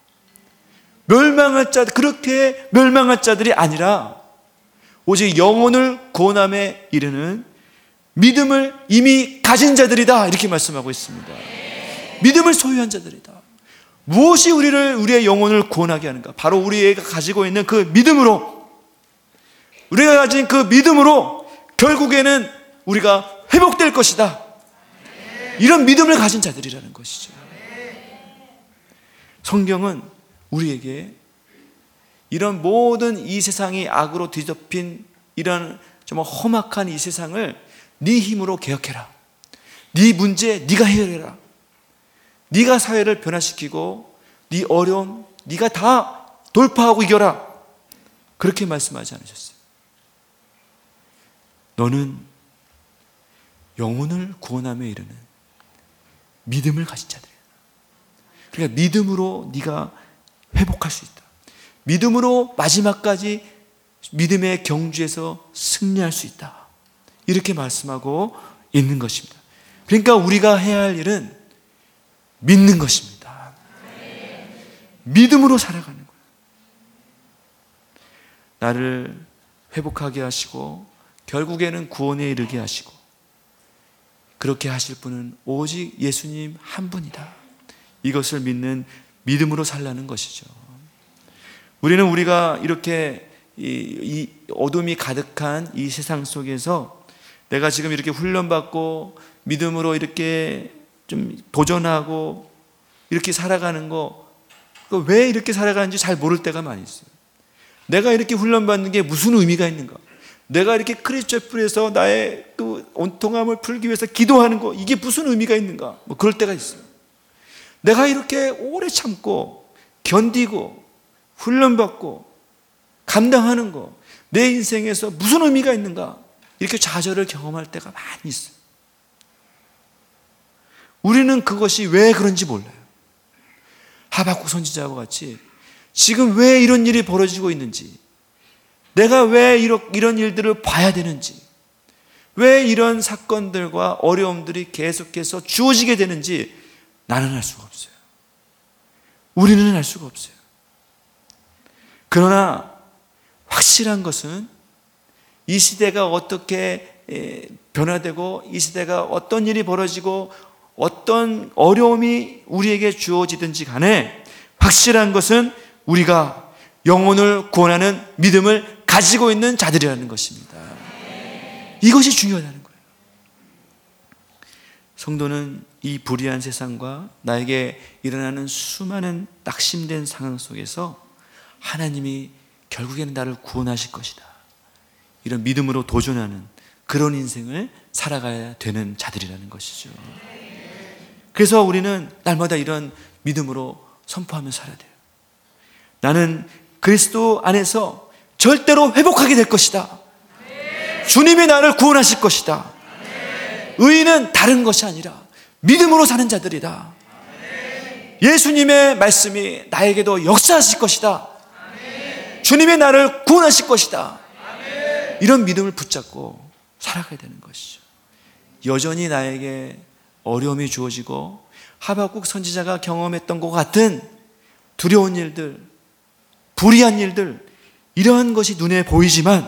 멸망할 자, 그렇게 멸망할 자들이 아니라 오직 영혼을 구원함에 이르는 믿음을 이미 가진 자들이다, 이렇게 말씀하고 있습니다. 믿음을 소유한 자들이다. 무엇이 우리를, 우리의 영혼을 구원하게 하는가? 바로 우리가 가지고 있는 그 믿음으로, 우리가 가진 그 믿음으로 결국에는 우리가 회복될 것이다, 이런 믿음을 가진 자들이라는 것이죠. 성경은 우리에게 이런 모든 이 세상이 악으로 뒤덮인 이런 정말 험악한 이 세상을 네 힘으로 개혁해라, 네 문제 네가 해결해라, 네가 사회를 변화시키고 네 어려움 네가 다 돌파하고 이겨라, 그렇게 말씀하지 않으셨어요. 너는 영혼을 구원함에 이르는 믿음을 가진 자들이야. 그러니까 믿음으로 네가 회복할 수 있다. 믿음으로 마지막까지 믿음의 경주에서 승리할 수 있다, 이렇게 말씀하고 있는 것입니다. 그러니까 우리가 해야 할 일은 믿는 것입니다. 믿음으로 살아가는 거예요. 나를 회복하게 하시고 결국에는 구원에 이르게 하시고, 그렇게 하실 분은 오직 예수님 한 분이다, 이것을 믿는 믿음으로 살라는 것이죠. 우리는 우리가 이렇게 이, 이 어둠이 가득한 이 세상 속에서 내가 지금 이렇게 훈련받고 믿음으로 이렇게 좀 도전하고 이렇게 살아가는 거, 왜 이렇게 살아가는지 잘 모를 때가 많이 있어요. 내가 이렇게 훈련받는 게 무슨 의미가 있는가? 내가 이렇게 크리스천풀에서 나의 그 온통함을 풀기 위해서 기도하는 거, 이게 무슨 의미가 있는가? 뭐 그럴 때가 있어요. 내가 이렇게 오래 참고 견디고 훈련받고 감당하는 거, 내 인생에서 무슨 의미가 있는가? 이렇게 좌절을 경험할 때가 많이 있어요. 우리는 그것이 왜 그런지 몰라요. 하박국 선지자와 같이 지금 왜 이런 일이 벌어지고 있는지, 내가 왜 이런 일들을 봐야 되는지, 왜 이런 사건들과 어려움들이 계속해서 주어지게 되는지 나는 알 수가 없어요. 우리는 알 수가 없어요. 그러나 확실한 것은 이 시대가 어떻게 변화되고 이 시대가 어떤 일이 벌어지고 어떤 어려움이 우리에게 주어지든지 간에 확실한 것은 우리가 영혼을 구원하는 믿음을 가지고 있는 자들이라는 것입니다. 이것이 중요하다는 거예요. 성도는 이 불의한 세상과 나에게 일어나는 수많은 낙심된 상황 속에서 하나님이 결국에는 나를 구원하실 것이다, 이런 믿음으로 도전하는 그런 인생을 살아가야 되는 자들이라는 것이죠. 그래서 우리는 날마다 이런 믿음으로 선포하며 살아야 돼요. 나는 그리스도 안에서 절대로 회복하게 될 것이다. 주님이 나를 구원하실 것이다. 의인은 다른 것이 아니라 믿음으로 사는 자들이다. 예수님의 말씀이 나에게도 역사하실 것이다. 주님이 나를 구원하실 것이다. 이런 믿음을 붙잡고 살아가야 되는 것이죠. 여전히 나에게 어려움이 주어지고 하박국 선지자가 경험했던 것 같은 두려운 일들, 불의한 일들, 이러한 것이 눈에 보이지만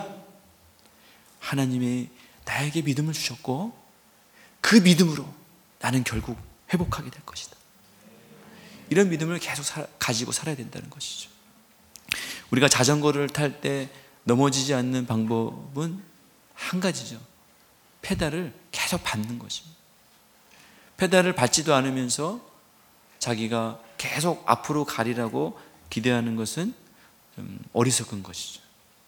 하나님이 나에게 믿음을 주셨고 그 믿음으로 나는 결국 회복하게 될 것이다. 이런 믿음을 계속 사, 가지고 살아야 된다는 것이죠. 우리가 자전거를 탈 때 넘어지지 않는 방법은 한 가지죠. 페달을 계속 밟는 것입니다. 페달을 밟지도 않으면서 자기가 계속 앞으로 가리라고 기대하는 것은 좀 어리석은 것이죠.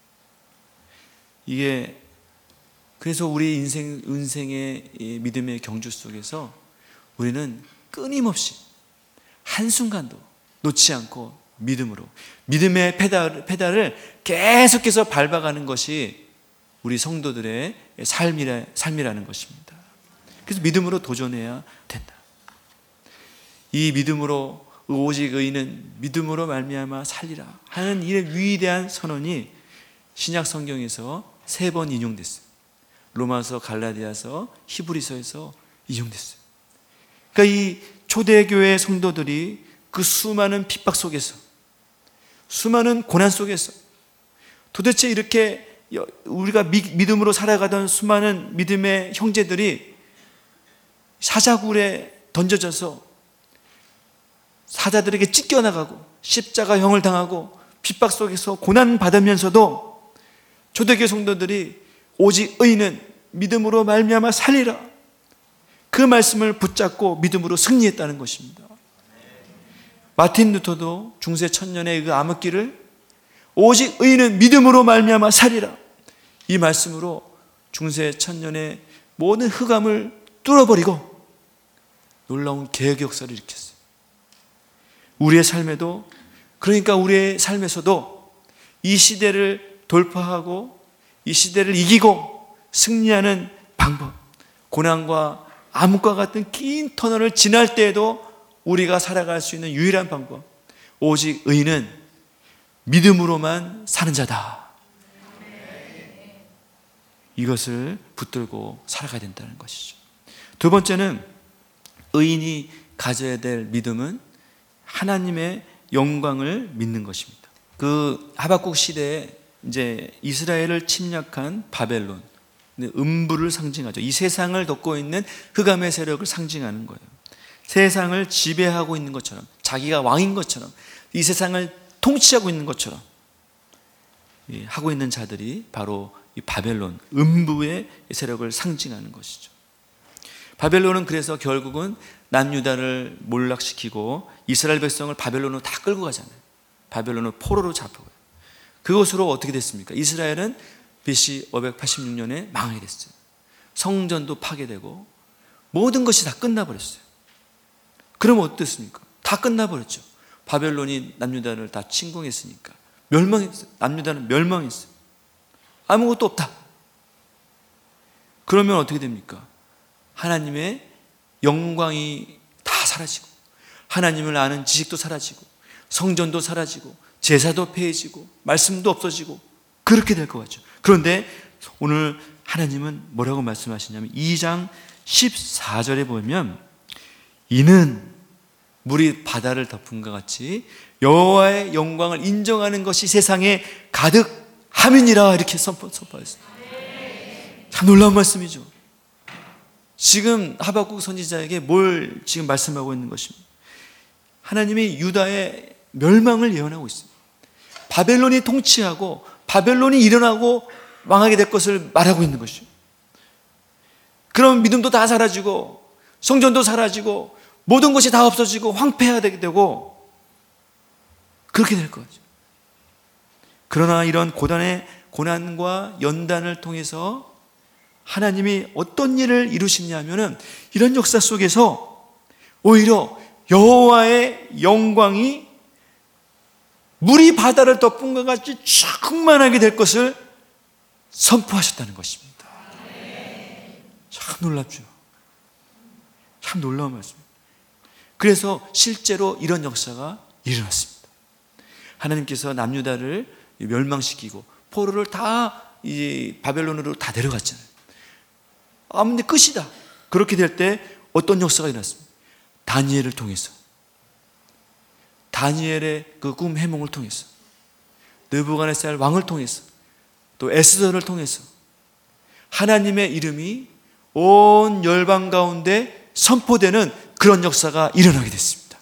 이게 그래서 우리 인생, 인생의 믿음의 경주 속에서 우리는 끊임없이 한순간도 놓지 않고 믿음으로 믿음의 페달, 페달을 계속해서 밟아가는 것이 우리 성도들의 삶이라, 삶이라는 것입니다. 그래서 믿음으로 도전해야 된다. 이 믿음으로 오직 의인은 믿음으로 말미암아 살리라 하는 이 위대한 선언이 신약 성경에서 세 번 인용됐어요. 로마서, 갈라디아서, 히브리서에서 인용됐어요. 그러니까 이 초대교회 성도들이 그 수많은 핍박 속에서, 수많은 고난 속에서 도대체 이렇게 우리가 믿음으로 살아가던 수많은 믿음의 형제들이 사자굴에 던져져서 사자들에게 찢겨나가고 십자가형을 당하고 핍박 속에서 고난받으면서도 초대교회 성도들이 오직 의인은 믿음으로 말미암아 살리라, 그 말씀을 붙잡고 믿음으로 승리했다는 것입니다. 마틴 루터도 중세 천년의 그 암흑기를 오직 의인은 믿음으로 말미암아 살리라, 이 말씀으로 중세 천년의 모든 흑암을 뚫어버리고 놀라운 개혁 역사를 일으켰어요. 우리의 삶에도, 그러니까 우리의 삶에서도 이 시대를 돌파하고 이 시대를 이기고 승리하는 방법, 고난과 암흑과 같은 긴 터널을 지날 때에도 우리가 살아갈 수 있는 유일한 방법, 오직 의인은 믿음으로만 사는 자다. 이것을 붙들고 살아가야 된다는 것이죠. 두 번째는 의인이 가져야 될 믿음은 하나님의 영광을 믿는 것입니다. 그 하박국 시대에 이제 이스라엘을 침략한 바벨론, 음부를 상징하죠. 이 세상을 덮고 있는 흑암의 세력을 상징하는 거예요. 세상을 지배하고 있는 것처럼, 자기가 왕인 것처럼, 이 세상을 통치하고 있는 것처럼 하고 있는 자들이 바로 이 바벨론, 음부의 세력을 상징하는 것이죠. 바벨론은 그래서 결국은 남유다를 몰락시키고 이스라엘 백성을 바벨론으로 다 끌고 가잖아요. 바벨론을 포로로 잡혀가요. 그것으로 어떻게 됐습니까? 이스라엘은 비씨 오백팔십육 년에 망하게 됐어요. 성전도 파괴되고 모든 것이 다 끝나버렸어요. 그럼 어땠습니까? 다 끝나버렸죠. 바벨론이 남유다를 다 침공했으니까 멸망했어요. 남유다는 멸망했어요. 아무것도 없다. 그러면 어떻게 됩니까? 하나님의 영광이 다 사라지고, 하나님을 아는 지식도 사라지고, 성전도 사라지고, 제사도 폐해지고, 말씀도 없어지고, 그렇게 될 것 같죠. 그런데 오늘 하나님은 뭐라고 말씀하시냐면 이 장 십사 절에 보면 이는 물이 바다를 덮은 것 같이 여호와의 영광을 인정하는 것이 세상에 가득함이니라, 이렇게 선포했어요. 참 놀라운 말씀이죠. 지금 하박국 선지자에게 뭘 지금 말씀하고 있는 것입니다. 하나님이 유다의 멸망을 예언하고 있습니다. 바벨론이 통치하고 바벨론이 일어나고 망하게 될 것을 말하고 있는 것이죠. 그럼 믿음도 다 사라지고 성전도 사라지고 모든 것이 다 없어지고 황폐하게 되고 그렇게 될 거죠. 그러나 이런 고단의 고난과 연단을 통해서 하나님이 어떤 일을 이루시냐면은 이런 역사 속에서 오히려 여호와의 영광이 물이 바다를 덮은 것 같이 충만하게 될 것을 선포하셨다는 것입니다. 참 놀랍죠. 참 놀라운 말씀입니다. 그래서 실제로 이런 역사가 일어났습니다. 하나님께서 남유다를 멸망시키고 포로를 다 이 바벨론으로 다 데려갔잖아요. 아, 근데 끝이다. 그렇게 될 때 어떤 역사가 일어났습니까? 다니엘을 통해서, 다니엘의 그 꿈 해몽을 통해서, 느부갓네살 왕을 통해서, 또 에스더를 통해서 하나님의 이름이 온 열방 가운데 선포되는 그런 역사가 일어나게 됐습니다.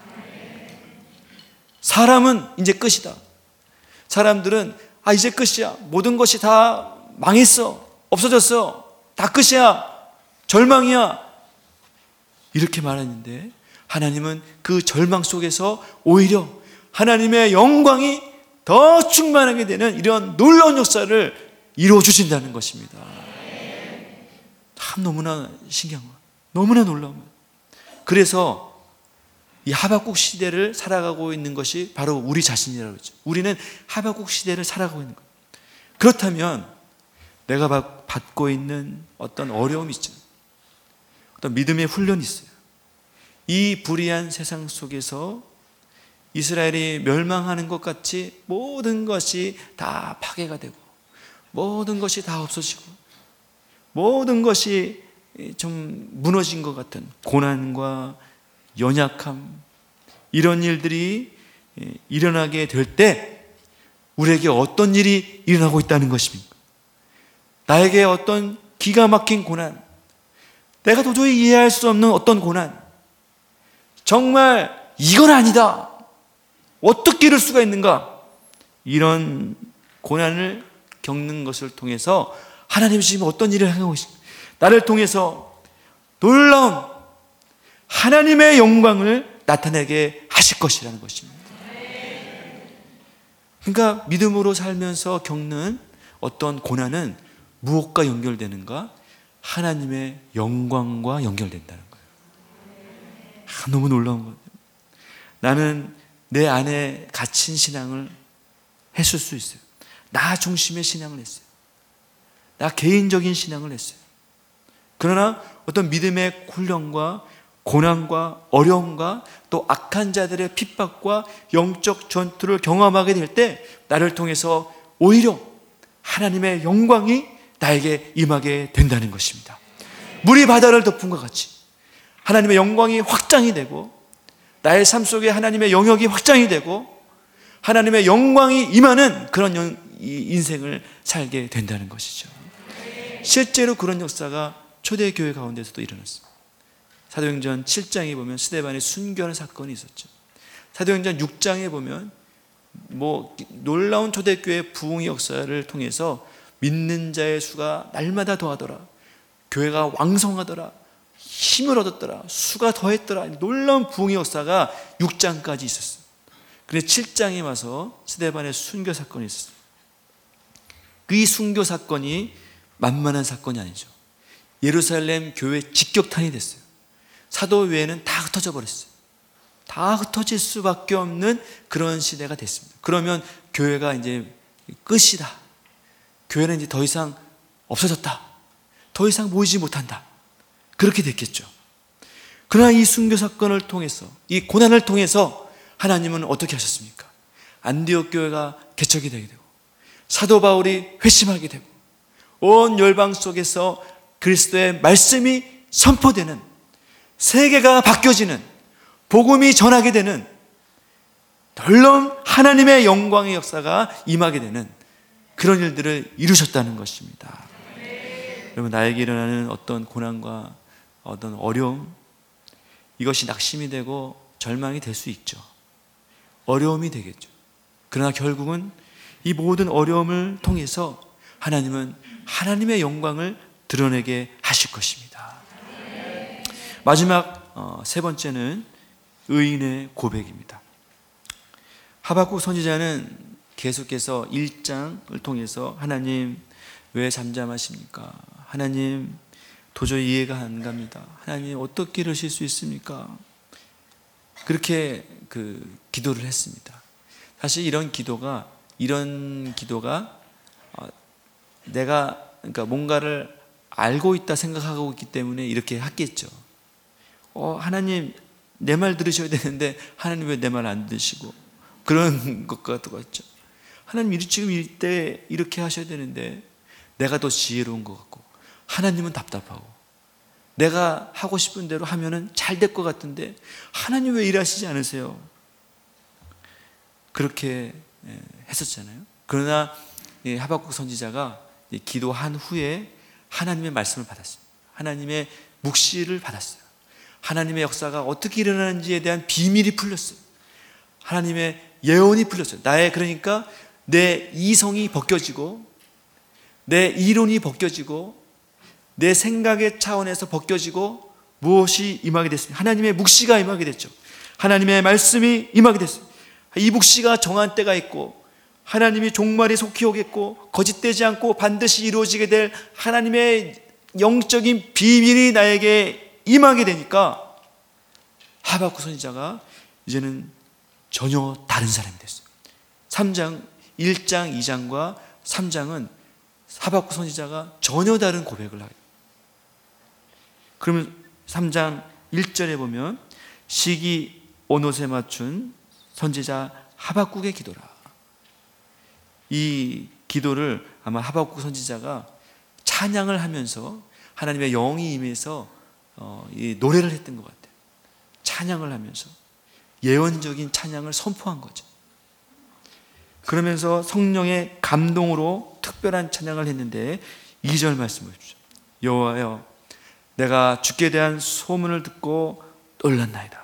사람은 이제 끝이다. 사람들은 아 이제 끝이야. 모든 것이 다 망했어. 없어졌어. 다 끝이야. 절망이야. 이렇게 말했는데 하나님은 그 절망 속에서 오히려 하나님의 영광이 더 충만하게 되는 이런 놀라운 역사를 이루어 주신다는 것입니다. 참 너무나 신기한 거, 너무나 놀라운 거. 그래서 이 하박국 시대를 살아가고 있는 것이 바로 우리 자신이라고 그러죠. 우리는 하박국 시대를 살아가고 있는 거예요. 그렇다면 내가 받고 있는 어떤 어려움이 있죠. 어떤 믿음의 훈련이 있어요. 이 불의한 세상 속에서 이스라엘이 멸망하는 것 같이 모든 것이 다 파괴가 되고 모든 것이 다 없어지고 모든 것이 좀 무너진 것 같은 고난과 연약함, 이런 일들이 일어나게 될 때 우리에게 어떤 일이 일어나고 있다는 것입니까? 나에게 어떤 기가 막힌 고난, 내가 도저히 이해할 수 없는 어떤 고난, 정말 이건 아니다, 어떻게 이럴 수가 있는가, 이런 고난을 겪는 것을 통해서 하나님이 지금 어떤 일을 하고 계십니까? 나를 통해서 놀라운 하나님의 영광을 나타내게 하실 것이라는 것입니다. 그러니까 믿음으로 살면서 겪는 어떤 고난은 무엇과 연결되는가? 하나님의 영광과 연결된다는 거예요. 아, 너무 놀라운 거예요. 나는 내 안에 갇힌 신앙을 했을 수 있어요. 나 중심의 신앙을 했어요. 나 개인적인 신앙을 했어요. 그러나 어떤 믿음의 훈련과 고난과 어려움과 또 악한 자들의 핍박과 영적 전투를 경험하게 될 때 나를 통해서 오히려 하나님의 영광이 나에게 임하게 된다는 것입니다. 물이 바다를 덮은 것 같이 하나님의 영광이 확장이 되고 나의 삶 속에 하나님의 영역이 확장이 되고 하나님의 영광이 임하는 그런 인생을 살게 된다는 것이죠. 실제로 그런 역사가 초대교회 가운데서도 일어났습니다. 사도행전 칠 장에 보면 스데반의 순교하는 사건이 있었죠. 사도행전 육 장에 보면 뭐 놀라운 초대교회 부흥의 역사를 통해서 믿는 자의 수가 날마다 더하더라, 교회가 왕성하더라, 힘을 얻었더라, 수가 더했더라, 놀라운 부흥의 역사가 육 장까지 있었어요. 그런데 칠 장에 와서 스데반의 순교 사건이 있었어요. 그 순교 사건이 만만한 사건이 아니죠. 예루살렘 교회 직격탄이 됐어요. 사도회는 다 흩어져 버렸어요. 다 흩어질 수밖에 없는 그런 시대가 됐습니다. 그러면 교회가 이제 끝이다. 교회는 이제 더 이상 없어졌다. 더 이상 모이지 못한다. 그렇게 됐겠죠. 그러나 이 순교 사건을 통해서, 이 고난을 통해서 하나님은 어떻게 하셨습니까? 안디옥 교회가 개척이 되게 되고 사도 바울이 회심하게 되고 온 열방 속에서 그리스도의 말씀이 선포되는, 세계가 바뀌어지는, 복음이 전하게 되는 놀라운 하나님의 영광의 역사가 임하게 되는 그런 일들을 이루셨다는 것입니다. 여러분, 나에게 일어나는 어떤 고난과 어떤 어려움, 이것이 낙심이 되고 절망이 될 수 있죠. 어려움이 되겠죠. 그러나 결국은 이 모든 어려움을 통해서 하나님은 하나님의 영광을 드러내게 하실 것입니다. 마지막 어, 세 번째는 의인의 고백입니다. 하박국 선지자는 계속해서 일 장을 통해서 하나님 왜 잠잠하십니까? 하나님 도저히 이해가 안 갑니다. 하나님 어떻게 이러실 수 있습니까? 그렇게 그 기도를 했습니다. 사실 이런 기도가 이런 기도가 어, 내가 그러니까 뭔가를 알고 있다 생각하고 있기 때문에 이렇게 했겠죠. 어, 하나님 내 말 들으셔야 되는데 하나님 왜 내 말 안 들으시고, 그런 것 같죠. 하나님 지금 이때 이렇게 하셔야 되는데 내가 더 지혜로운 것 같고 하나님은 답답하고 내가 하고 싶은 대로 하면은 잘 될 것 같은데 하나님 왜 일하시지 않으세요? 그렇게 했었잖아요. 그러나 하박국 선지자가 기도한 후에 하나님의 말씀을 받았습니다. 하나님의 묵시를 받았어요. 하나님의 역사가 어떻게 일어나는지에 대한 비밀이 풀렸어요. 하나님의 예언이 풀렸어요. 나의 그러니까 내 이성이 벗겨지고 내 이론이 벗겨지고 내 생각의 차원에서 벗겨지고 무엇이 임하게 됐습니다. 하나님의 묵시가 임하게 됐죠. 하나님의 말씀이 임하게 됐어요. 이 묵시가 정한 때가 있고 하나님이 종말이 속히 오겠고 거짓되지 않고 반드시 이루어지게 될 하나님의 영적인 비밀이 나에게 임하게 되니까 하박국 선지자가 이제는 전혀 다른 사람이 됐어요. 삼 장, 일 장, 이 장과 삼 장은 하박국 선지자가 전혀 다른 고백을 하게 돼요. 그러면 삼 장 일 절에 보면 시기 온옷에 맞춘 선지자 하박국의 기도라. 이 기도를 아마 하박국 선지자가 찬양을 하면서 하나님의 영이 임해서 어, 이 노래를 했던 것 같아요. 찬양을 하면서 예언적인 찬양을 선포한 거죠. 그러면서 성령의 감동으로 특별한 찬양을 했는데 이 절 말씀 보십시오. 여호와여, 내가 주께 대한 소문을 듣고 놀랐나이다.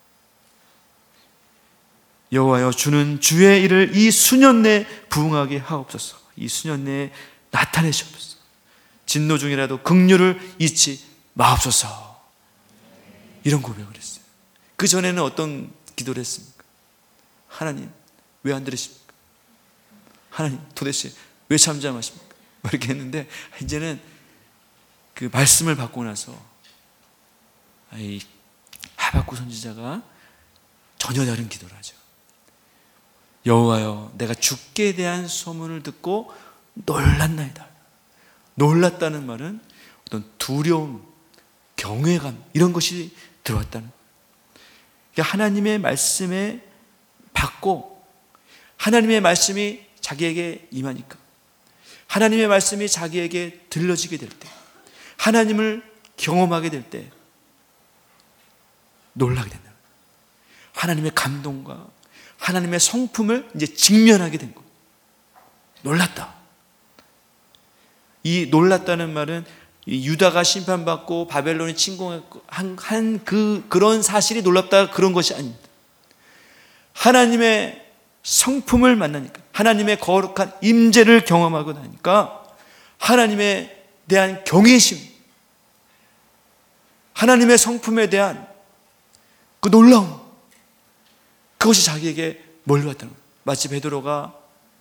여호와여, 주는 주의 일을 이 수년 내에 부응하게 하옵소서. 이 수년 내에 나타내시옵소서. 진노 중이라도 긍휼을 잊지 마옵소서. 이런 고백을 했어요. 그 전에는 어떤 기도를 했습니까? 하나님, 왜 안 들으십니까? 하나님, 도대체 왜 잠잠하십니까? 이렇게 했는데 이제는 그 말씀을 받고 나서 이 하박국 선지자가 전혀 다른 기도를 하죠. 여호와여, 내가 주께 대한 소문을 듣고 놀랐나이다. 놀랐다는 말은 어떤 두려움, 경외감 이런 것이 들어왔다는 거예요. 그러니까 하나님의 말씀에 받고 하나님의 말씀이 자기에게 임하니까 하나님의 말씀이 자기에게 들려지게 될 때, 하나님을 경험하게 될 때 놀라게 된다. 하나님의 감동과 하나님의 성품을 이제 직면하게 된 거예요. 놀랐다. 이 놀랐다는 말은 유다가 심판받고 바벨론이 침공한 한 그 그런 사실이 놀랍다 그런 것이 아닙니다. 하나님의 성품을 만나니까, 하나님의 거룩한 임재를 경험하고 나니까 하나님에 대한 경외심, 하나님의 성품에 대한 그 놀라움, 그것이 자기에게 몰려왔다는 거예요. 마치 베드로가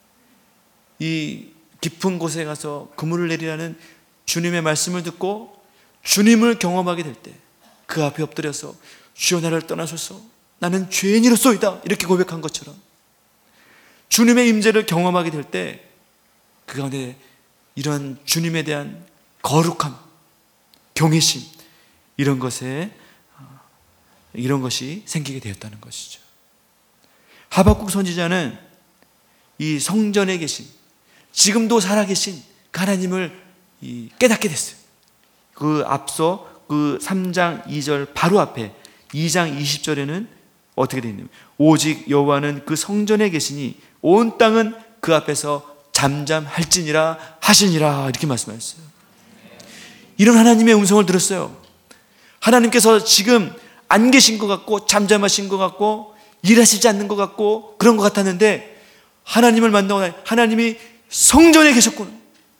이 깊은 곳에 가서 그물을 내리라는 주님의 말씀을 듣고 주님을 경험하게 될 때 그 앞에 엎드려서 주여 나를 떠나소서 나는 죄인이로소이다 이렇게 고백한 것처럼 주님의 임재를 경험하게 될 때 그 가운데 이런 주님에 대한 거룩함, 경외심 이런 것에 이런 것이 생기게 되었다는 것이죠. 하박국 선지자는 이 성전에 계신, 지금도 살아계신 그 하나님을 깨닫게 됐어요. 그 앞서 그 삼 장 이 절 바로 앞에 이 장 이십 절에는 어떻게 되어 있냐면 오직 여호와는 그 성전에 계시니 온 땅은 그 앞에서 잠잠할지니라 하시니라 이렇게 말씀하셨어요. 이런 하나님의 음성을 들었어요. 하나님께서 지금 안 계신 것 같고 잠잠하신 것 같고 일하시지 않는 것 같고 그런 것 같았는데 하나님을 만나고 나니 하나님이 성전에 계셨구나.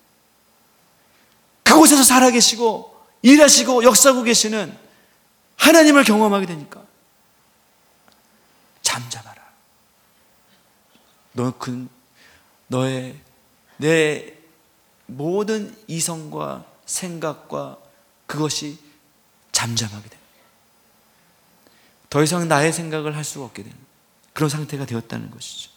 그곳에서 살아계시고 일하시고 역사하고 계시는 하나님을 경험하게 되니까 잠잠하라. 너 그, 너의 내 모든 이성과 생각과 그것이 잠잠하게 됩니다. 더 이상 나의 생각을 할 수가 없게 되는 그런 상태가 되었다는 것이죠.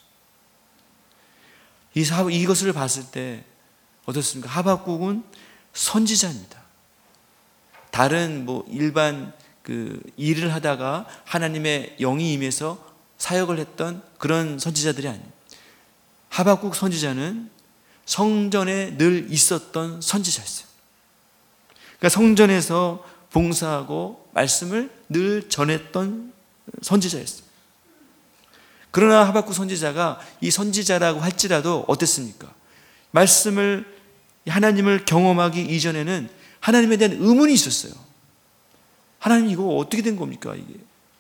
이, 이것을 봤을 때 어떻습니까? 하박국은 선지자입니다. 다른 뭐 일반 그 일을 하다가 하나님의 영이 임해서 사역을 했던 그런 선지자들이 아니에요. 하박국 선지자는 성전에 늘 있었던 선지자였어요. 그러니까 성전에서 봉사하고 말씀을 늘 전했던 선지자였습니다. 그러나 하박국 선지자가 이 선지자라고 할지라도 어땠습니까? 말씀을, 하나님을 경험하기 이전에는 하나님에 대한 의문이 있었어요. 하나님, 이거 어떻게 된 겁니까 이게?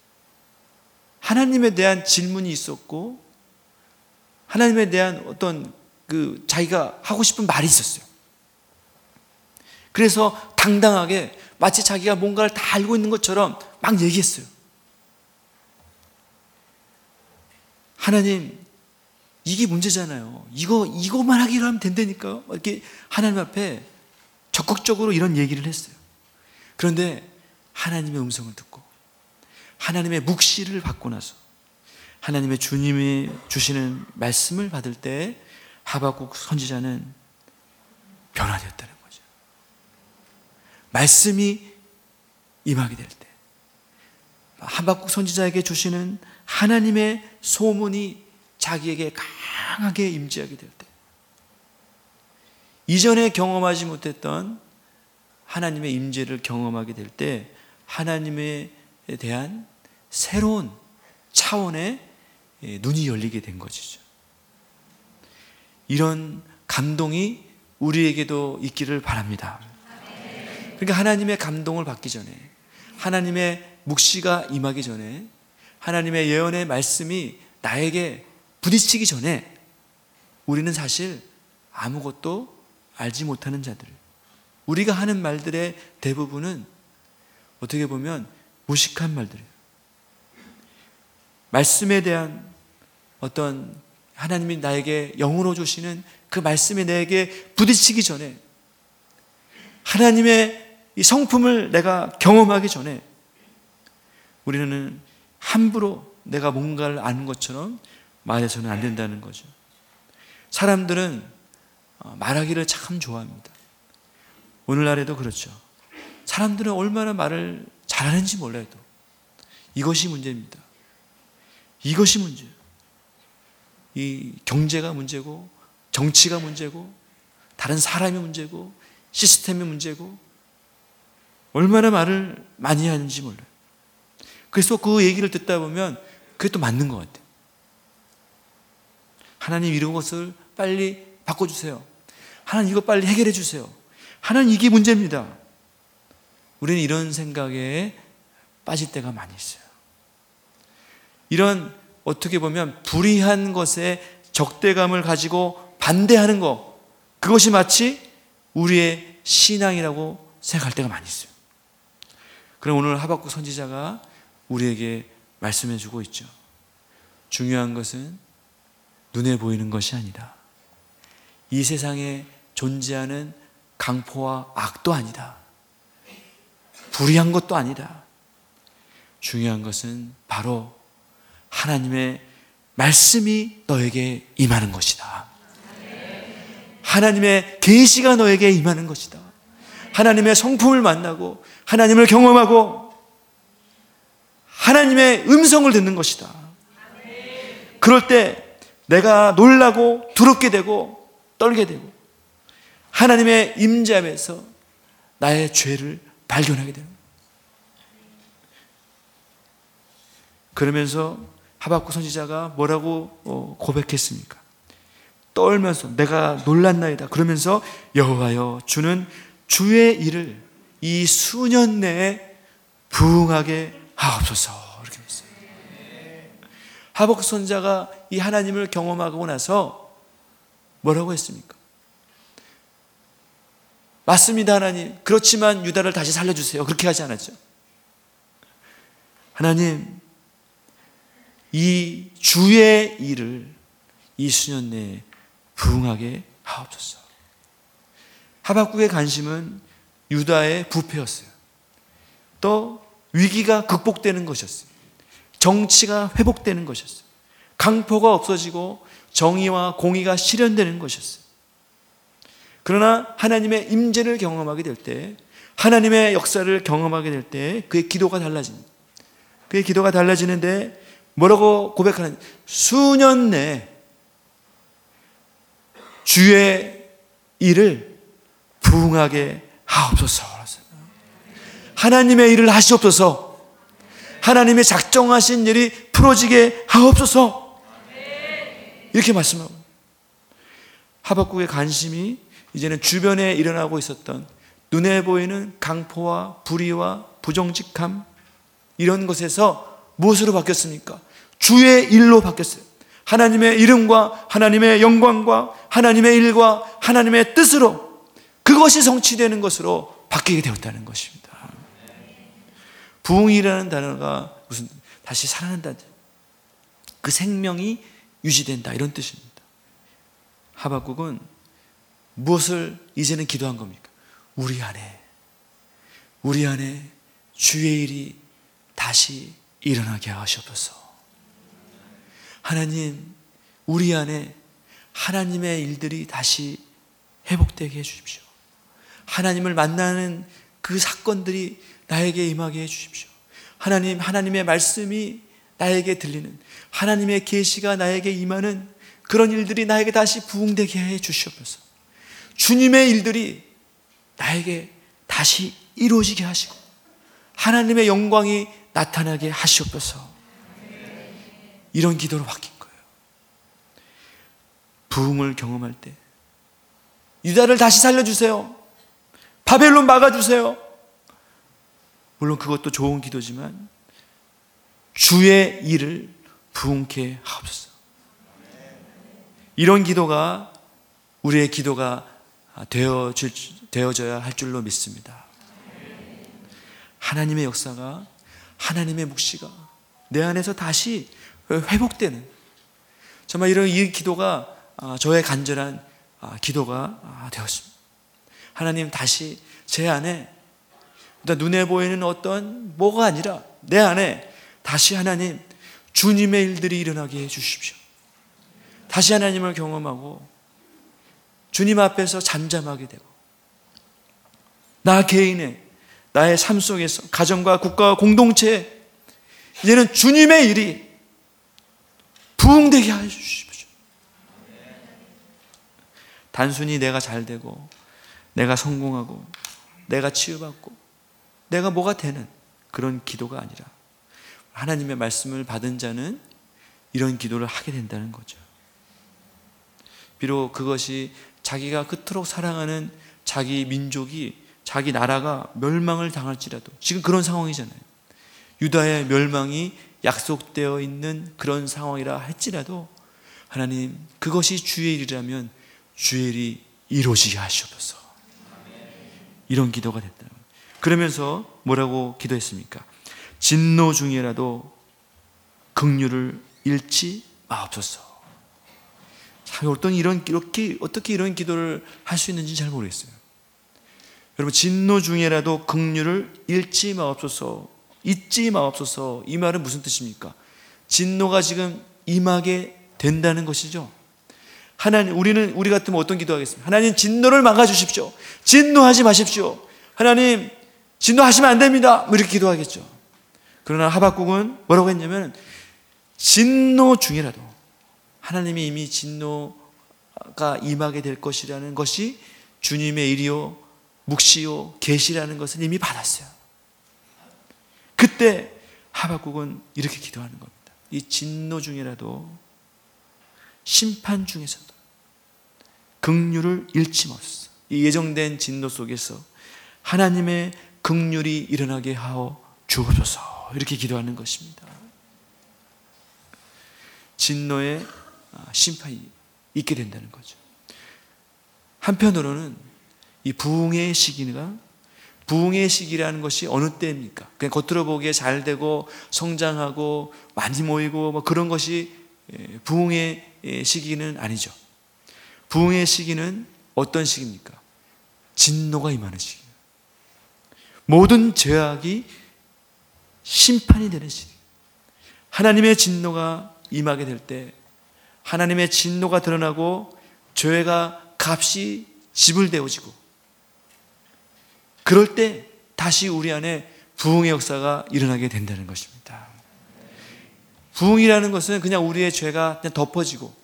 하나님에 대한 질문이 있었고, 하나님에 대한 어떤 그 자기가 하고 싶은 말이 있었어요. 그래서 당당하게 마치 자기가 뭔가를 다 알고 있는 것처럼 막 얘기했어요. 하나님, 이게 문제잖아요. 이거, 이거만 하기로 하면 된다니까요. 이렇게 하나님 앞에 적극적으로 이런 얘기를 했어요. 그런데 하나님의 음성을 듣고 하나님의 묵시를 받고 나서 하나님의 주님이 주시는 말씀을 받을 때 하박국 선지자는 변화되었다는 거죠. 말씀이 임하게 될 때, 하박국 선지자에게 주시는 하나님의 소문이 자기에게 강하게 임재하게 될 때, 이전에 경험하지 못했던 하나님의 임재를 경험하게 될 때 하나님에 대한 새로운 차원의 눈이 열리게 된 것이죠. 이런 감동이 우리에게도 있기를 바랍니다. 그러니까 하나님의 감동을 받기 전에, 하나님의 묵시가 임하기 전에, 하나님의 예언의 말씀이 나에게 부딪히기 전에 우리는 사실 아무것도 알지 못하는 자들, 우리가 하는 말들의 대부분은 어떻게 보면 무식한 말들이에요. 말씀에 대한 어떤 하나님이 나에게 영으로 주시는 그 말씀이 내게 부딪히기 전에, 하나님의 이 성품을 내가 경험하기 전에 우리는 함부로 내가 뭔가를 아는 것처럼 말해서는 안 된다는 거죠. 사람들은 말하기를 참 좋아합니다. 오늘날에도 그렇죠. 사람들은 얼마나 말을 잘하는지 몰라도 이것이 문제입니다. 이것이 문제예요. 이 경제가 문제고, 정치가 문제고, 다른 사람이 문제고, 시스템이 문제고, 얼마나 말을 많이 하는지 몰라요. 그래서 그 얘기를 듣다 보면 그게 또 맞는 것 같아요. 하나님, 이런 것을 빨리 바꿔주세요. 하나님, 이거 빨리 해결해 주세요. 하나님, 이게 문제입니다. 우리는 이런 생각에 빠질 때가 많이 있어요. 이런 어떻게 보면 불의한 것에 적대감을 가지고 반대하는 것, 그것이 마치 우리의 신앙이라고 생각할 때가 많이 있어요. 그럼 오늘 하박국 선지자가 우리에게 말씀해 주고 있죠. 중요한 것은 눈에 보이는 것이 아니다. 이 세상에 존재하는 강포와 악도 아니다. 불의한 것도 아니다. 중요한 것은 바로 하나님의 말씀이 너에게 임하는 것이다. 하나님의 계시가 너에게 임하는 것이다. 하나님의 성품을 만나고 하나님을 경험하고 하나님의 음성을 듣는 것이다. 그럴 때 내가 놀라고 두렵게 되고 떨게 되고 하나님의 임재함에서 나의 죄를 발견하게 됩니다. 그러면서 하박국 선지자가 뭐라고 고백했습니까? 떨면서 내가 놀랐나이다. 그러면서 여호와여, 주는 주의 일을 이 수년 내에 부응하게 하옵소서, 이렇게 했어요. 하박국 선지자가 이 하나님을 경험하고 나서 뭐라고 했습니까? 맞습니다, 하나님. 그렇지만 유다를 다시 살려주세요. 그렇게 하지 않았죠. 하나님, 이 주의 일을 이 수년 내에 부응하게 하옵소서. 하박국의 관심은 유다의 부패였어요. 또 위기가 극복되는 것이었어요. 정치가 회복되는 것이었어요. 강포가 없어지고 정의와 공의가 실현되는 것이었어요. 그러나 하나님의 임재를 경험하게 될 때, 하나님의 역사를 경험하게 될 때 그의 기도가 달라집니다. 그의 기도가 달라지는데 뭐라고 고백하는? 수년 내에 주의 일을 부응하게 하옵소서. 하나님의 일을 하시옵소서. 하나님의 작정하신 일이 풀어지게 하옵소서. 이렇게 말씀하고, 하박국의 관심이 이제는 주변에 일어나고 있었던 눈에 보이는 강포와 불의와 부정직함, 이런 것에서 무엇으로 바뀌었습니까? 주의 일로 바뀌었어요. 하나님의 이름과 하나님의 영광과 하나님의 일과 하나님의 뜻으로, 그것이 성취되는 것으로 바뀌게 되었다는 것입니다. 부흥이라는 단어가 무슨 다시 살아난다, 그 생명이 유지된다, 이런 뜻입니다. 하박국은 무엇을 이제는 기도한 겁니까? 우리 안에 우리 안에 주의 일이 다시 일어나게 하시옵소서. 하나님, 우리 안에 하나님의 일들이 다시 회복되게 해주십시오. 하나님을 만나는 그 사건들이 나에게 임하게 해주십시오. 하나님, 하나님의 말씀이 나에게 들리는, 하나님의 계시가 나에게 임하는 그런 일들이 나에게 다시 부흥되게 해 주시옵소서. 주님의 일들이 나에게 다시 이루어지게 하시고 하나님의 영광이 나타나게 하시옵소서. 이런 기도로 바뀐 거예요. 부흥을 경험할 때 유다를 다시 살려주세요. 바벨론 막아주세요. 물론 그것도 좋은 기도지만 주의 일을 부흥케 하옵소서. 이런 기도가 우리의 기도가 되어질, 되어져야 할 줄로 믿습니다. 하나님의 역사가, 하나님의 묵시가 내 안에서 다시 회복되는, 정말 이런 이 기도가 저의 간절한 기도가 되었습니다. 하나님, 다시 제 안에 눈에 보이는 어떤 뭐가 아니라 내 안에 다시 하나님 주님의 일들이 일어나게 해주십시오. 다시 하나님을 경험하고 주님 앞에서 잠잠하게 되고, 나 개인의 나의 삶 속에서 가정과 국가와 공동체, 이제는 주님의 일이 부흥되게 해주십시오. 단순히 내가 잘 되고 내가 성공하고 내가 치유받고 내가 뭐가 되는 그런 기도가 아니라, 하나님의 말씀을 받은 자는 이런 기도를 하게 된다는 거죠. 비록 그것이 자기가 그토록 사랑하는 자기 민족이, 자기 나라가 멸망을 당할지라도, 지금 그런 상황이잖아요. 유다의 멸망이 약속되어 있는 그런 상황이라 할지라도 하나님, 그것이 주의 일이라면 주의 일이 이루어지게 하시옵소서. 이런 기도가 됐다. 그러면서 뭐라고 기도했습니까? 진노 중이라도 긍휼을 잃지 마옵소서. 어떤 이런, 이렇게, 어떻게 이런 기도를 할 수 있는지 잘 모르겠어요. 여러분, 진노 중에라도 긍휼을 잃지 마옵소서, 잊지 마옵소서, 이 말은 무슨 뜻입니까? 진노가 지금 임하게 된다는 것이죠. 하나님, 우리는, 우리 같으면 어떤 기도하겠습니까? 하나님, 진노를 막아주십시오. 진노하지 마십시오. 하나님, 진노하시면 안 됩니다. 뭐 이렇게 기도하겠죠. 그러나 하박국은 뭐라고 했냐면, 진노 중이라도 하나님이 이미 진노가 임하게 될 것이라는 것이 주님의 일이요 묵시요 계시라는 것을 이미 받았어요. 그때 하박국은 이렇게 기도하는 겁니다. 이 진노 중이라도, 심판 중에서도 긍휼을 잃지 마옵소서. 이 예정된 진노 속에서 하나님의 긍휼이 일어나게 하여 주옵소서. 이렇게 기도하는 것입니다. 진노의 심판이 있게 된다는 거죠. 한편으로는 이 부흥의 시기가, 부흥의 시기라는 것이 어느 때입니까? 그냥 겉으로 보기에 잘 되고 성장하고 많이 모이고 뭐 그런 것이 부흥의 시기는 아니죠. 부흥의 시기는 어떤 시기입니까? 진노가 임하는 시기. 모든 죄악이 심판이 되는 시기. 하나님의 진노가 임하게 될 때, 하나님의 진노가 드러나고 죄가 값이 지불되어지고, 그럴 때 다시 우리 안에 부흥의 역사가 일어나게 된다는 것입니다. 부흥이라는 것은 그냥 우리의 죄가 그냥 덮어지고,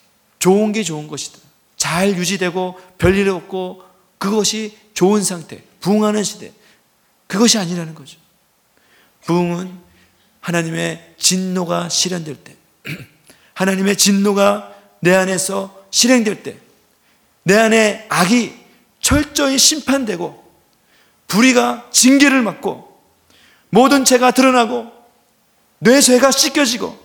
좋은 게 좋은 것이다, 잘 유지되고 별일 없고 그것이 좋은 상태, 부흥하는 시대, 그것이 아니라는 거죠. 부흥은 하나님의 진노가 실현될 때, 하나님의 진노가 내 안에서 실행될 때, 내 안에 악이 철저히 심판되고 불의가 징계를 받고 모든 죄가 드러나고 내 죄가 씻겨지고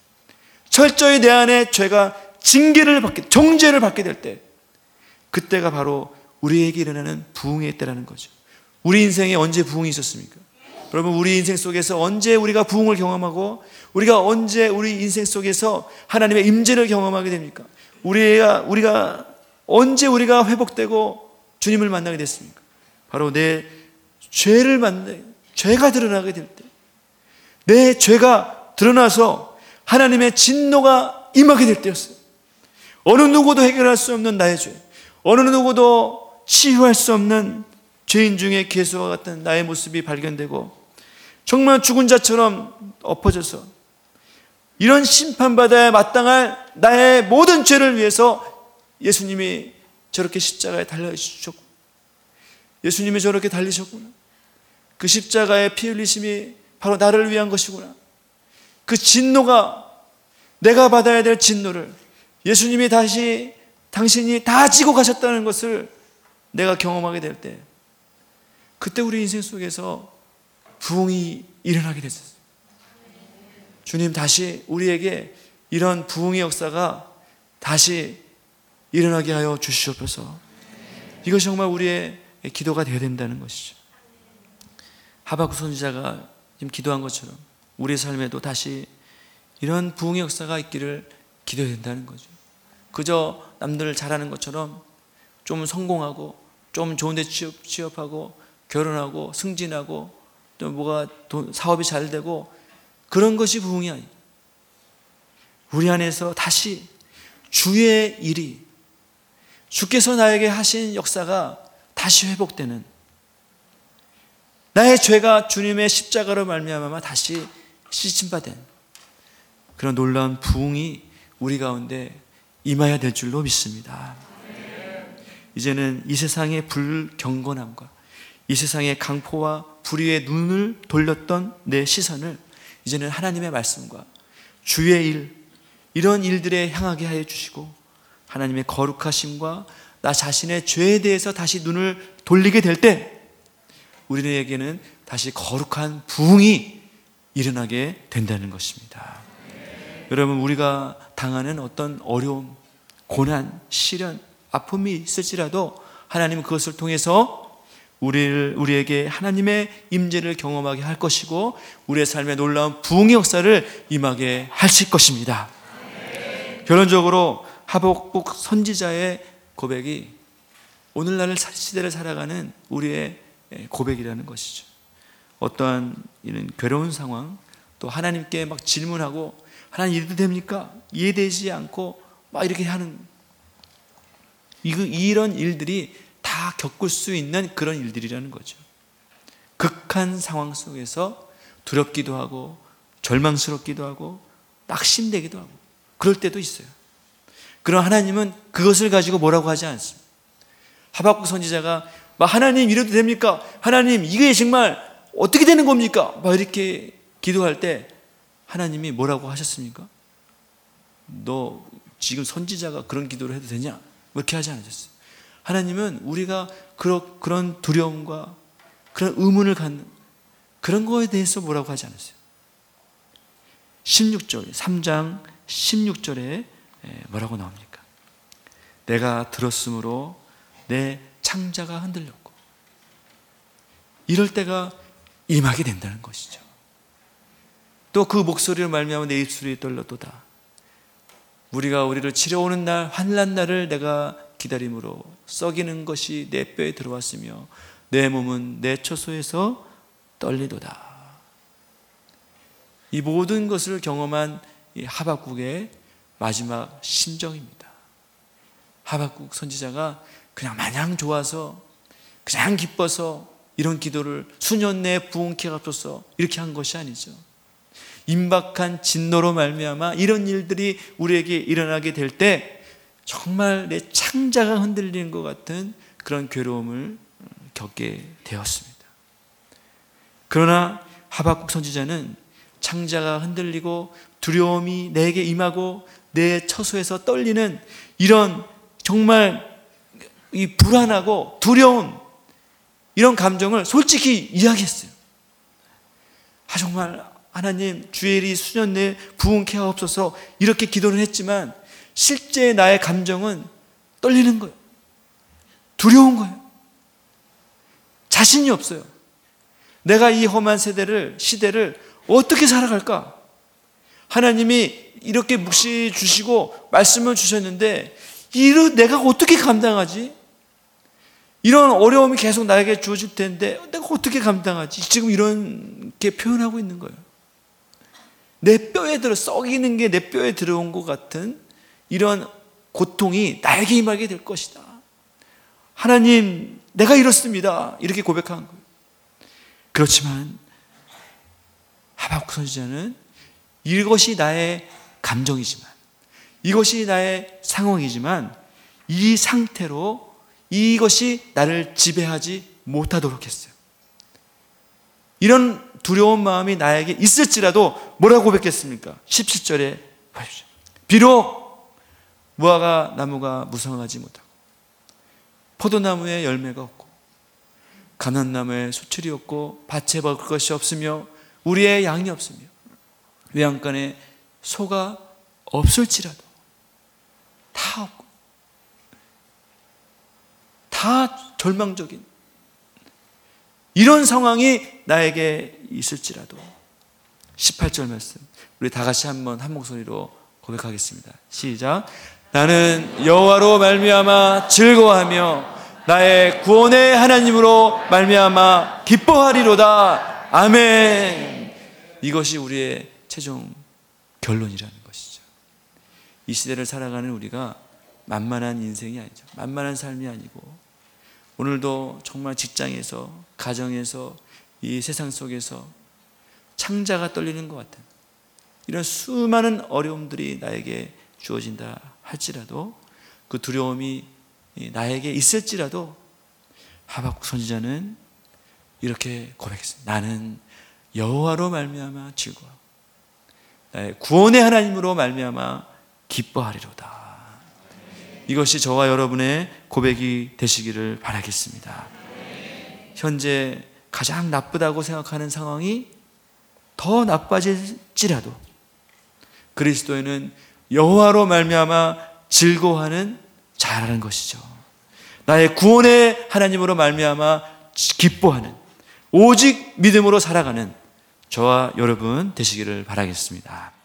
철저히 내 안에 죄가 징계를 받게, 정죄를 받게 될 때, 그때가 바로 우리에게 일어나는 부흥의 때라는 거죠. 우리 인생에 언제 부흥이 있었습니까? 여러분, 우리 인생 속에서 언제 우리가 부흥을 경험하고 우리가 언제 우리 인생 속에서 하나님의 임재를 경험하게 됩니까? 우리가 우리가 언제 우리가 회복되고 주님을 만나게 됐습니까? 바로 내 죄를 만나, 죄가 드러나게 될 때, 내 죄가 드러나서 하나님의 진노가 임하게 될 때였어요. 어느 누구도 해결할 수 없는 나의 죄, 어느 누구도 치유할 수 없는 죄인 중에 괴수와 같은 나의 모습이 발견되고 정말 죽은 자처럼 엎어져서 이런 심판받아야 마땅할 나의 모든 죄를 위해서 예수님이 저렇게 십자가에 달려주셨고, 예수님이 저렇게 달리셨구나, 그 십자가의 피 흘리심이 바로 나를 위한 것이구나, 그 진노가, 내가 받아야 될 진노를 예수님이 다시 당신이 다 지고 가셨다는 것을 내가 경험하게 될 때, 그때 우리 인생 속에서 부흥이 일어나게 됐었어요. 주님, 다시 우리에게 이런 부흥의 역사가 다시 일어나게 하여 주시옵소서. 이것이 정말 우리의 기도가 되어야 된다는 것이죠. 하박국 선지자가 지금 기도한 것처럼 우리의 삶에도 다시 이런 부흥의 역사가 있기를 기도해야 된다는 거죠. 그저 남들 잘하는 것처럼 좀 성공하고 좀 좋은 데 취업, 취업하고 결혼하고 승진하고 또 뭐가 돈, 사업이 잘 되고 그런 것이 부흥이 아니에요. 우리 안에서 다시 주의 일이, 주께서 나에게 하신 역사가 다시 회복되는, 나의 죄가 주님의 십자가로 말미암아 다시 씻임받은 그런 놀라운 부흥이 우리 가운데 임해야 될 줄로 믿습니다. 이제는 이 세상의 불경건함과 이 세상의 강포와 불의의 눈을 돌렸던 내 시선을 이제는 하나님의 말씀과 주의 일, 이런 일들에 향하게 하여 주시고 하나님의 거룩하심과 나 자신의 죄에 대해서 다시 눈을 돌리게 될 때 우리에게는 다시 거룩한 부흥이 일어나게 된다는 것입니다. 네. 여러분, 우리가 당하는 어떤 어려움, 고난, 시련, 아픔이 있을지라도 하나님은 그것을 통해서 우리를, 우리에게 하나님의 임재를 경험하게 할 것이고 우리의 삶에 놀라운 부흥의 역사를 임하게 하실 것입니다. 네. 결론적으로 하박국 선지자의 고백이 오늘날 시대를 살아가는 우리의 고백이라는 것이죠. 어떠한 이런 괴로운 상황, 또 하나님께 막 질문하고 하나님 이래도 됩니까? 이해되지 않고 막 이렇게 하는 이런 일들이 다 겪을 수 있는 그런 일들이라는 거죠. 극한 상황 속에서 두렵기도 하고 절망스럽기도 하고 낙심되기도 하고 그럴 때도 있어요. 그럼 하나님은 그것을 가지고 뭐라고 하지 않습니다. 하박국 선지자가 막 하나님 이래도 됩니까? 하나님 이게 정말 어떻게 되는 겁니까? 막 이렇게 기도할 때 하나님이 뭐라고 하셨습니까? 너 지금 선지자가 그런 기도를 해도 되냐? 그렇게 하지 않으셨어요. 하나님은 우리가 그런, 그런 두려움과 그런 의문을 갖는 그런 거에 대해서 뭐라고 하지 않았어요. 십육 절, 삼 장 십육 절에 뭐라고 나옵니까? 내가 들었으므로 내 창자가 흔들렸고, 이럴 때가 임하게 된다는 것이죠. 또 그 목소리를 말미암아 내 입술이 떨렸도다. 우리가 우리를 치러오는 날, 환난 날을 내가 기다림으로 썩이는 것이 내 뼈에 들어왔으며 내 몸은 내 처소에서 떨리도다. 이 모든 것을 경험한 이 하박국의 마지막 심정입니다. 하박국 선지자가 그냥 마냥 좋아서 그냥 기뻐서 이런 기도를 수년 내에 부흥케 하옵소서 이렇게 한 것이 아니죠. 임박한 진노로 말미암아 이런 일들이 우리에게 일어나게 될 때 정말 내 창자가 흔들리는 것 같은 그런 괴로움을 겪게 되었습니다. 그러나 하박국 선지자는 창자가 흔들리고 두려움이 내게 임하고 내 처소에서 떨리는 이런 정말 이 불안하고 두려운 이런 감정을 솔직히 이야기했어요. 아, 정말 하나님 주의 일이 수년 내에 부흥케 하옵소서 이렇게 기도를 했지만 실제 나의 감정은 떨리는 거예요. 두려운 거예요. 자신이 없어요. 내가 이 험한 세대를, 시대를 어떻게 살아갈까? 하나님이 이렇게 묵시 주시고 말씀을 주셨는데 이를 내가 어떻게 감당하지? 이런 어려움이 계속 나에게 주어질 텐데 내가 어떻게 감당하지? 지금 이렇게 표현하고 있는 거예요. 내 뼈에 들어 썩이는 게 내 뼈에 들어온 것 같은 이런 고통이 나에게 임하게 될 것이다. 하나님, 내가 이렇습니다. 이렇게 고백한 거예요. 그렇지만 하박국 선지자는 이것이 나의 감정이지만, 이것이 나의 상황이지만 이 상태로 이것이 나를 지배하지 못하도록 했어요. 이런 두려운 마음이 나에게 있을지라도 뭐라고 고백했습니까? 십칠 절에 보십시오. 비록 무화과 나무가 무성하지 못하고 포도나무에 열매가 없고 감람나무에 수출이 없고 밭에 먹을 것이 없으며 우리의 양이 없으며 외양간에 소가 없을지라도 다 없고 다 절망적인 이런 상황이 나에게 있을지라도 십팔 절 말씀 우리 다 같이 한번 한 목소리로 고백하겠습니다. 시작. 나는 여호와로 말미암아 즐거워하며 나의 구원의 하나님으로 말미암아 기뻐하리로다. 아멘. 이것이 우리의 최종 결론이라는 것이죠. 이 시대를 살아가는 우리가 만만한 인생이 아니죠. 만만한 삶이 아니고 오늘도 정말 직장에서, 가정에서, 이 세상 속에서 창자가 떨리는 것 같은 이런 수많은 어려움들이 나에게 주어진다 할지라도 그 두려움이 나에게 있을지라도 하박국 선지자는 이렇게 고백했습니다. 나는 여호와로 말미암아 즐거워 나의 구원의 하나님으로 말미암아 기뻐하리로다. 이것이 저와 여러분의 고백이 되시기를 바라겠습니다. 현재 가장 나쁘다고 생각하는 상황이 더 나빠질지라도 그리스도에는 여호와로 말미암아 즐거워하는 자라는 것이죠. 나의 구원의 하나님으로 말미암아 기뻐하는 오직 믿음으로 살아가는 저와 여러분 되시기를 바라겠습니다.